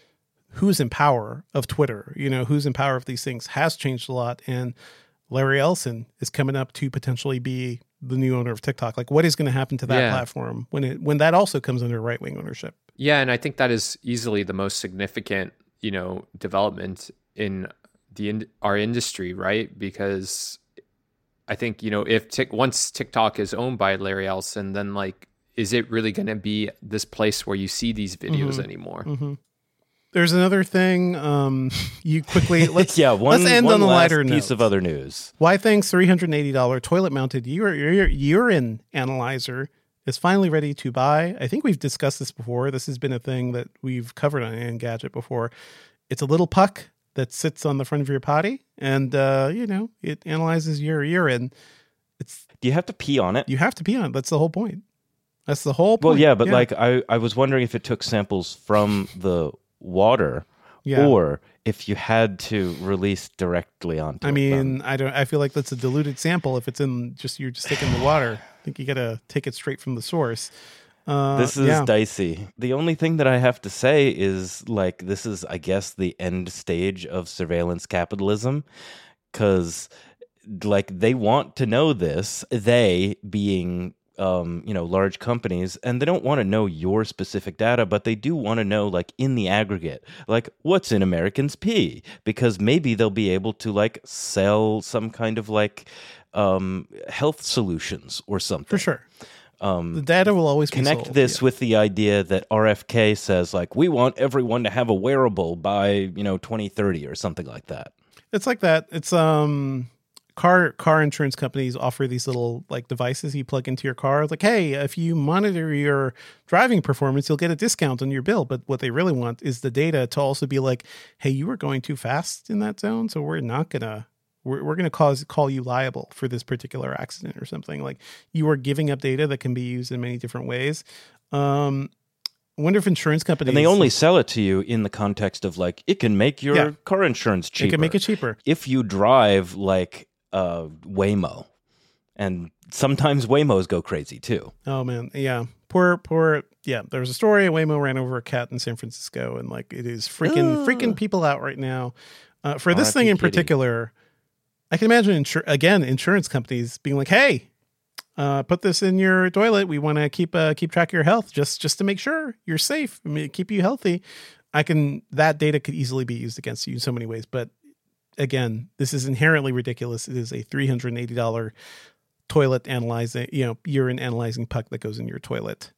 who's in power of Twitter, who's in power of these things has changed a lot. And Larry Ellison is coming up to potentially be the new owner of TikTok. Like, what is going to happen to that platform when that also comes under right-wing ownership? Yeah, and I think that is easily the most significant, development in our industry, right? Because I think, if once TikTok is owned by Larry Ellison, then like, is it really going to be this place where you see these videos anymore? Mm-hmm. There's another thing. You quickly let's end on the lighter piece note. Of other news. Ythings $380 toilet-mounted urine analyzer is finally ready to buy. I think we've discussed this before. This has been a thing that we've covered on Engadget before. It's a little puck that sits on the front of your potty, and it analyzes your urine. Do you have to pee on it? You have to pee on it. That's the whole point. That's the whole point. Well, yeah, but like I was wondering if it took samples from the water, or if you had to release directly onto it. I mean, I feel like that's a diluted sample if it's you're just taking the water. I think you got to take it straight from the source. This is dicey. The only thing that I have to say is like, this is, I guess, the end stage of surveillance capitalism, because like they want to know this, they being large companies, and they don't want to know your specific data, but they do want to know, like, in the aggregate, like, what's in Americans' pee, because maybe they'll be able to like sell some kind of like health solutions or something. For sure. The data will always connect be sold, this with the idea that RFK says, like, we want everyone to have a wearable by 2030 or something like that. It's like that. It's car insurance companies offer these little like devices you plug into your car. It's like, hey, if you monitor your driving performance, you'll get a discount on your bill. But what they really want is the data to also be like, hey, you were going too fast in that zone, so we're gonna call you liable for this particular accident or something. Like, you are giving up data that can be used in many different ways. I wonder if insurance companies... And they only sell it to you in the context of like, it can make your car insurance cheaper. It can make it cheaper. If you drive like Waymo, and sometimes Waymos go crazy too. Oh man, yeah, poor. Yeah, there was a story. Waymo ran over a cat in San Francisco, and like, it is freaking people out right now. For this thing in particular, I can imagine insurance companies being like, "Hey, put this in your toilet. We want to keep track of your health, just to make sure you're safe. Keep you healthy." That data could easily be used against you in so many ways, but again, this is inherently ridiculous. It is a $380 toilet analyzing, urine analyzing puck that goes in your toilet.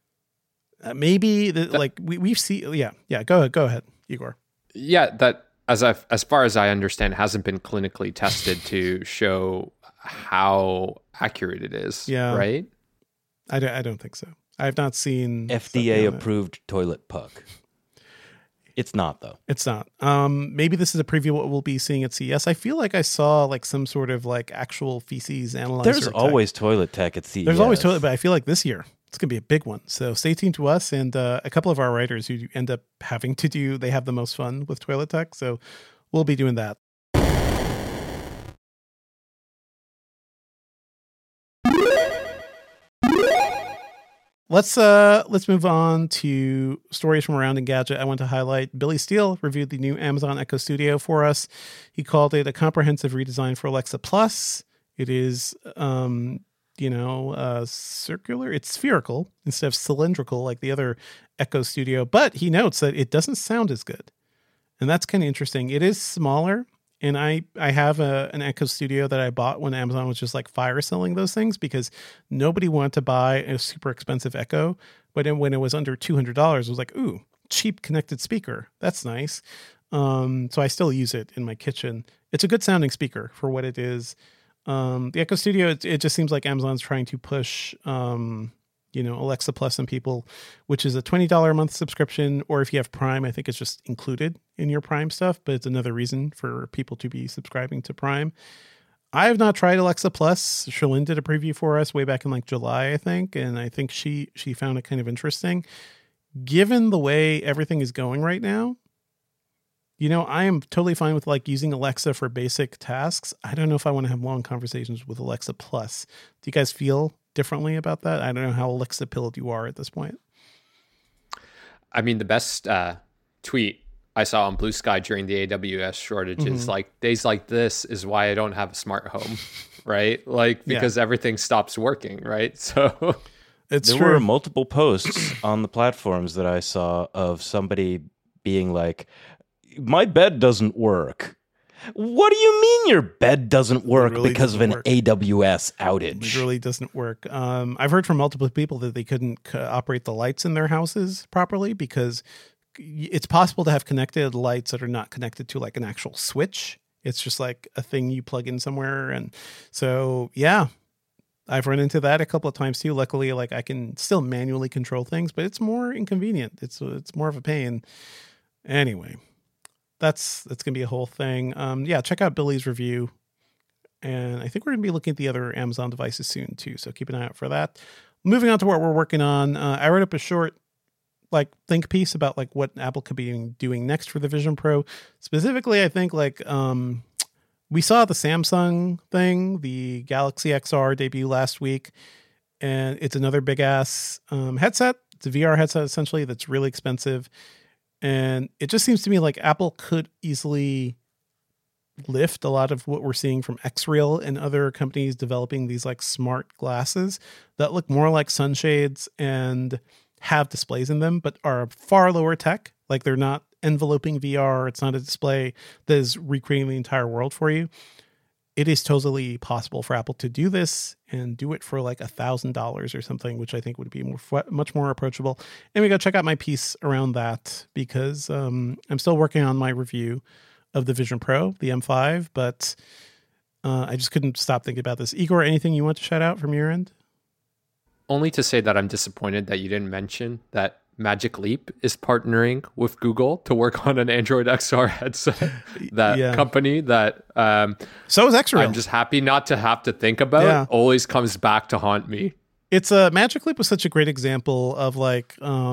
Maybe we've seen. Yeah. Go ahead, Igor. Yeah, that as far as I understand, hasn't been clinically tested to show how accurate it is. Yeah. Right. I don't think so. I have not seen FDA approved toilet puck. It's not, though. It's not. Maybe this is a preview of what we'll be seeing at CES. I feel like I saw like some sort of like actual feces analyzer. There's always toilet tech at CES. There's always toilet, but I feel like this year it's going to be a big one. So stay tuned to us and a couple of our writers who end up having to do, they have the most fun with toilet tech. So we'll be doing that. Let's move on to stories from around Engadget. I want to highlight Billy Steele reviewed the new Amazon Echo Studio for us. He called it a comprehensive redesign for Alexa Plus. It is, circular. It's spherical instead of cylindrical like the other Echo Studio. But he notes that it doesn't sound as good, and that's kind of interesting. It is smaller. And I have an Echo Studio that I bought when Amazon was just like fire selling those things because nobody wanted to buy a super expensive Echo. But when it was under $200, it was like, ooh, cheap connected speaker. That's nice. So I still use it in my kitchen. It's a good sounding speaker for what it is. The Echo Studio, it just seems like Amazon's trying to push, Alexa Plus on people, which is a $20 a month subscription. Or if you have Prime, I think it's just included in your Prime stuff, but it's another reason for people to be subscribing to Prime. I have not tried Alexa Plus. Sherlyn did a preview for us way back in like July, I think. And I think she found it kind of interesting. Given the way everything is going right now, I am totally fine with like using Alexa for basic tasks. I don't know if I want to have long conversations with Alexa Plus. Do you guys feel differently about that? I don't know how Alexa-pilled you are at this point. I mean, the best tweet I saw on Blue Sky during the AWS shortages. Like days like this is why I don't have a smart home, right? Like because everything stops working, right? So It's There true. were multiple posts on the platforms that I saw of somebody being like, my bed doesn't work. What do you mean your bed doesn't work Literally because of an doesn't work. AWS outage? Literally doesn't work. I've heard from multiple people that they couldn't operate the lights in their houses properly because it's possible to have connected lights that are not connected to like an actual switch. It's just like a thing you plug in somewhere. And so, yeah, I've run into that a couple of times too. Luckily, like I can still manually control things, but it's more inconvenient. It's more of a pain. Anyway, that's gonna be a whole thing. Yeah, check out Billy's review, and I think we're gonna be looking at the other Amazon devices soon too. So keep an eye out for that. Moving on to what we're working on, I wrote up a short like think piece about like what Apple could be doing next for the Vision Pro. Specifically, I think like we saw the Samsung thing, the Galaxy XR debut last week, and it's another big ass headset. It's a VR headset essentially that's really expensive. And it just seems to me like Apple could easily lift a lot of what we're seeing from Xreal and other companies developing these like smart glasses that look more like sunshades and have displays in them, but are far lower tech. Like they're not enveloping VR. It's not a display that is recreating the entire world for you. It is totally possible for Apple to do this and do it for like $1,000 or something, which I think would be much more approachable. And we go check out my piece around that because I'm still working on my review of the Vision Pro, the M5, but I just couldn't stop thinking about this. Igor, anything you want to shout out from your end? only to say that I'm disappointed that you didn't mention that Magic Leap is partnering with Google to work on an Android XR headset. That company that so is Xreal. I'm just happy not to have to think about always comes back to haunt me. It's a Magic Leap was such a great example of like,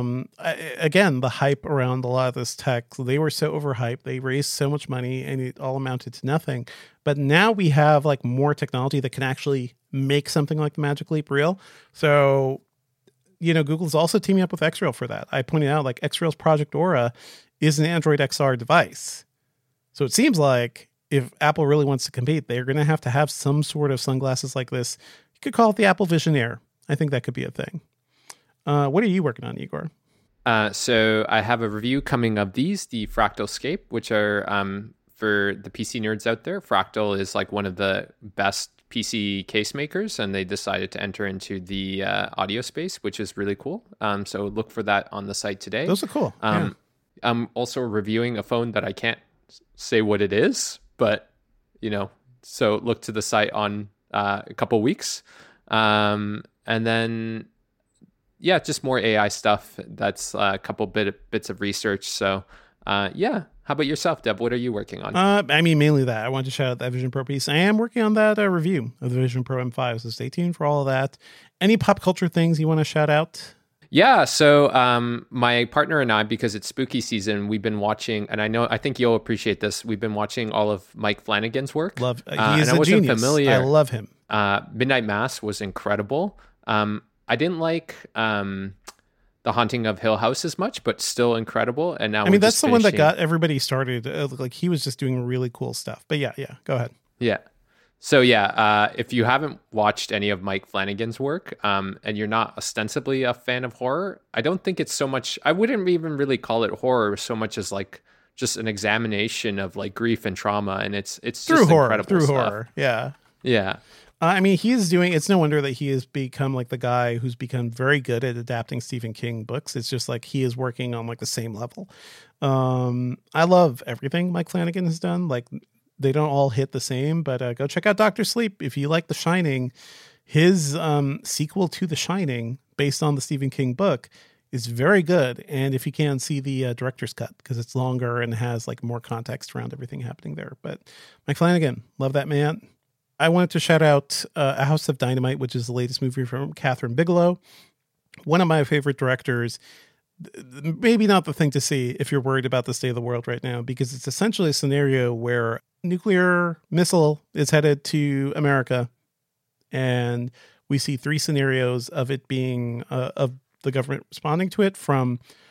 again, the hype around a lot of this tech. They were so overhyped. They raised so much money and it all amounted to nothing. But now we have like more technology that can actually make something like the Magic Leap real. So, you know, Google's also teaming up with Xreal for that. I pointed out like Xreal's Project Aura is an Android XR device. So it seems like if Apple really wants to compete, they're going to have some sort of sunglasses like this. You could call it the Apple Vision Air. I think that could be a thing. What are you working on, Igor? So I have a review coming of these, the Fractalscape, which are for the PC nerds out there. Fractal is like one of the best PC case makers, and they decided to enter into the audio space, which is really cool. So look for that on the site today. Those are cool. I'm also reviewing a phone that I can't say what it is, but you know, so look to the site on a couple weeks. And then, yeah, just more AI stuff. That's a couple bits of research. So, yeah. How about yourself, Deb? What are you working on? I mean, mainly that. I wanted to shout out that Vision Pro piece. I am working on that review of the Vision Pro M5, so stay tuned for all of that. Any pop culture things you want to shout out? Yeah, so my partner and I, because it's spooky season, we've been watching, and I think you'll appreciate this. We've been watching all of Mike Flanagan's work. Love, he's a genius. Familiar. I love him. Midnight Mass was incredible. I didn't like The Haunting of Hill House as much, but still incredible. And now that's the one that got everybody started. Like he was just doing really cool stuff. But yeah, go ahead. Yeah. So yeah, if you haven't watched any of Mike Flanagan's work, and you're not ostensibly a fan of horror, I don't think it's so much. I wouldn't even really call it horror so much as like just an examination of like grief and trauma, and it's through just horror, incredible through stuff. horror. Yeah. I mean, it's no wonder that he has become like the guy who's become very good at adapting Stephen King books. It's just like he is working on like the same level. I love everything Mike Flanagan has done. Like they don't all hit the same, but go check out Dr. Sleep. If you like The Shining, his sequel to The Shining based on the Stephen King book is very good. And if you can, see the director's cut because it's longer and has like more context around everything happening there. But Mike Flanagan, love that man. I wanted to shout out A House of Dynamite, which is the latest movie from Catherine Bigelow. One of my favorite directors. Maybe not the thing to see if you're worried about the state of the world right now, because it's essentially a scenario where a nuclear missile is headed to America. And we see three scenarios of it being, of the government responding to it, from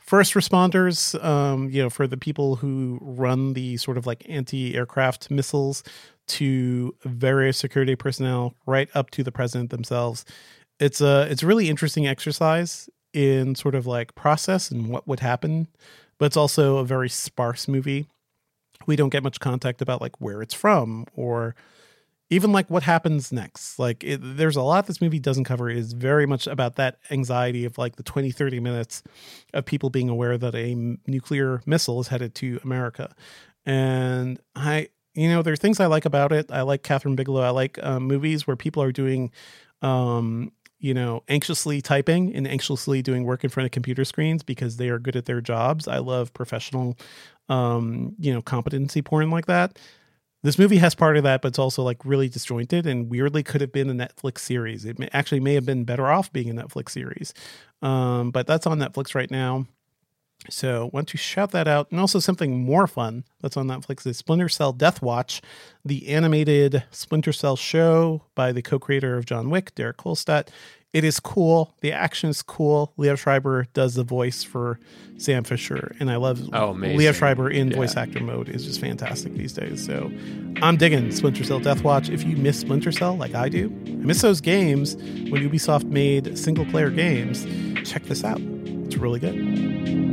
first responders, for the people who run the sort of like anti-aircraft missiles, to various security personnel, right up to the president themselves. It's a really interesting exercise in sort of like process and what would happen, but it's also a very sparse movie. We don't get much context about like where it's from or even like what happens next. Like there's a lot this movie doesn't cover. It is very much about that anxiety of like the 20, 30 minutes of people being aware that a nuclear missile is headed to America. And there are things I like about it. I like Catherine Bigelow. I like movies where people are doing, anxiously typing and anxiously doing work in front of computer screens because they are good at their jobs. I love professional, competency porn like that. This movie has part of that, but it's also like really disjointed and weirdly could have been a Netflix series. It may have been better off being a Netflix series. But that's on Netflix right now. So want to shout that out. And also something more fun that's on Netflix is Splinter Cell Death Watch, the animated Splinter Cell show by the co-creator of John Wick, Derek Kolstad. It is cool. The action is cool. Liev Schreiber does the voice for Sam Fisher. And I love Liev Schreiber in voice actor mode is just fantastic these days. So I'm digging Splinter Cell Death Watch. If you miss Splinter Cell like I do, I miss those games when Ubisoft made single player games, check this out. It's really good.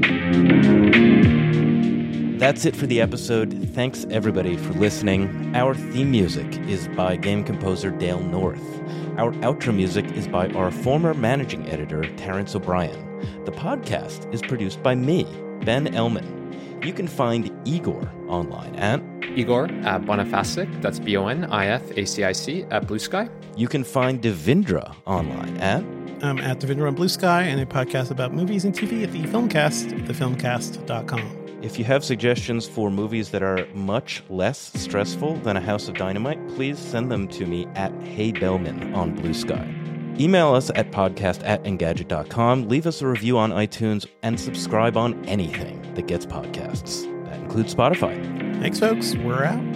That's it for the episode. Thanks everybody for listening. Our theme music is by game composer Dale North. Our outro music is by our former managing editor, Terrence O'Brien. The podcast is produced by me, Ben Ellman. You can find Igor online at Igor Bonifacic, that's Bonifacic at Blue Sky. You can find Devindra online at I'm at Devindra on Blue Sky, and a podcast about movies and TV at The Filmcast at thefilmcast.com. If you have suggestions for movies that are much less stressful than A House of Dynamite, please send them to me at HeyBellman on Blue Sky. Email us at podcast@engadget.com, leave us a review on iTunes, and subscribe on anything that gets podcasts. That includes Spotify. Thanks, folks. We're out.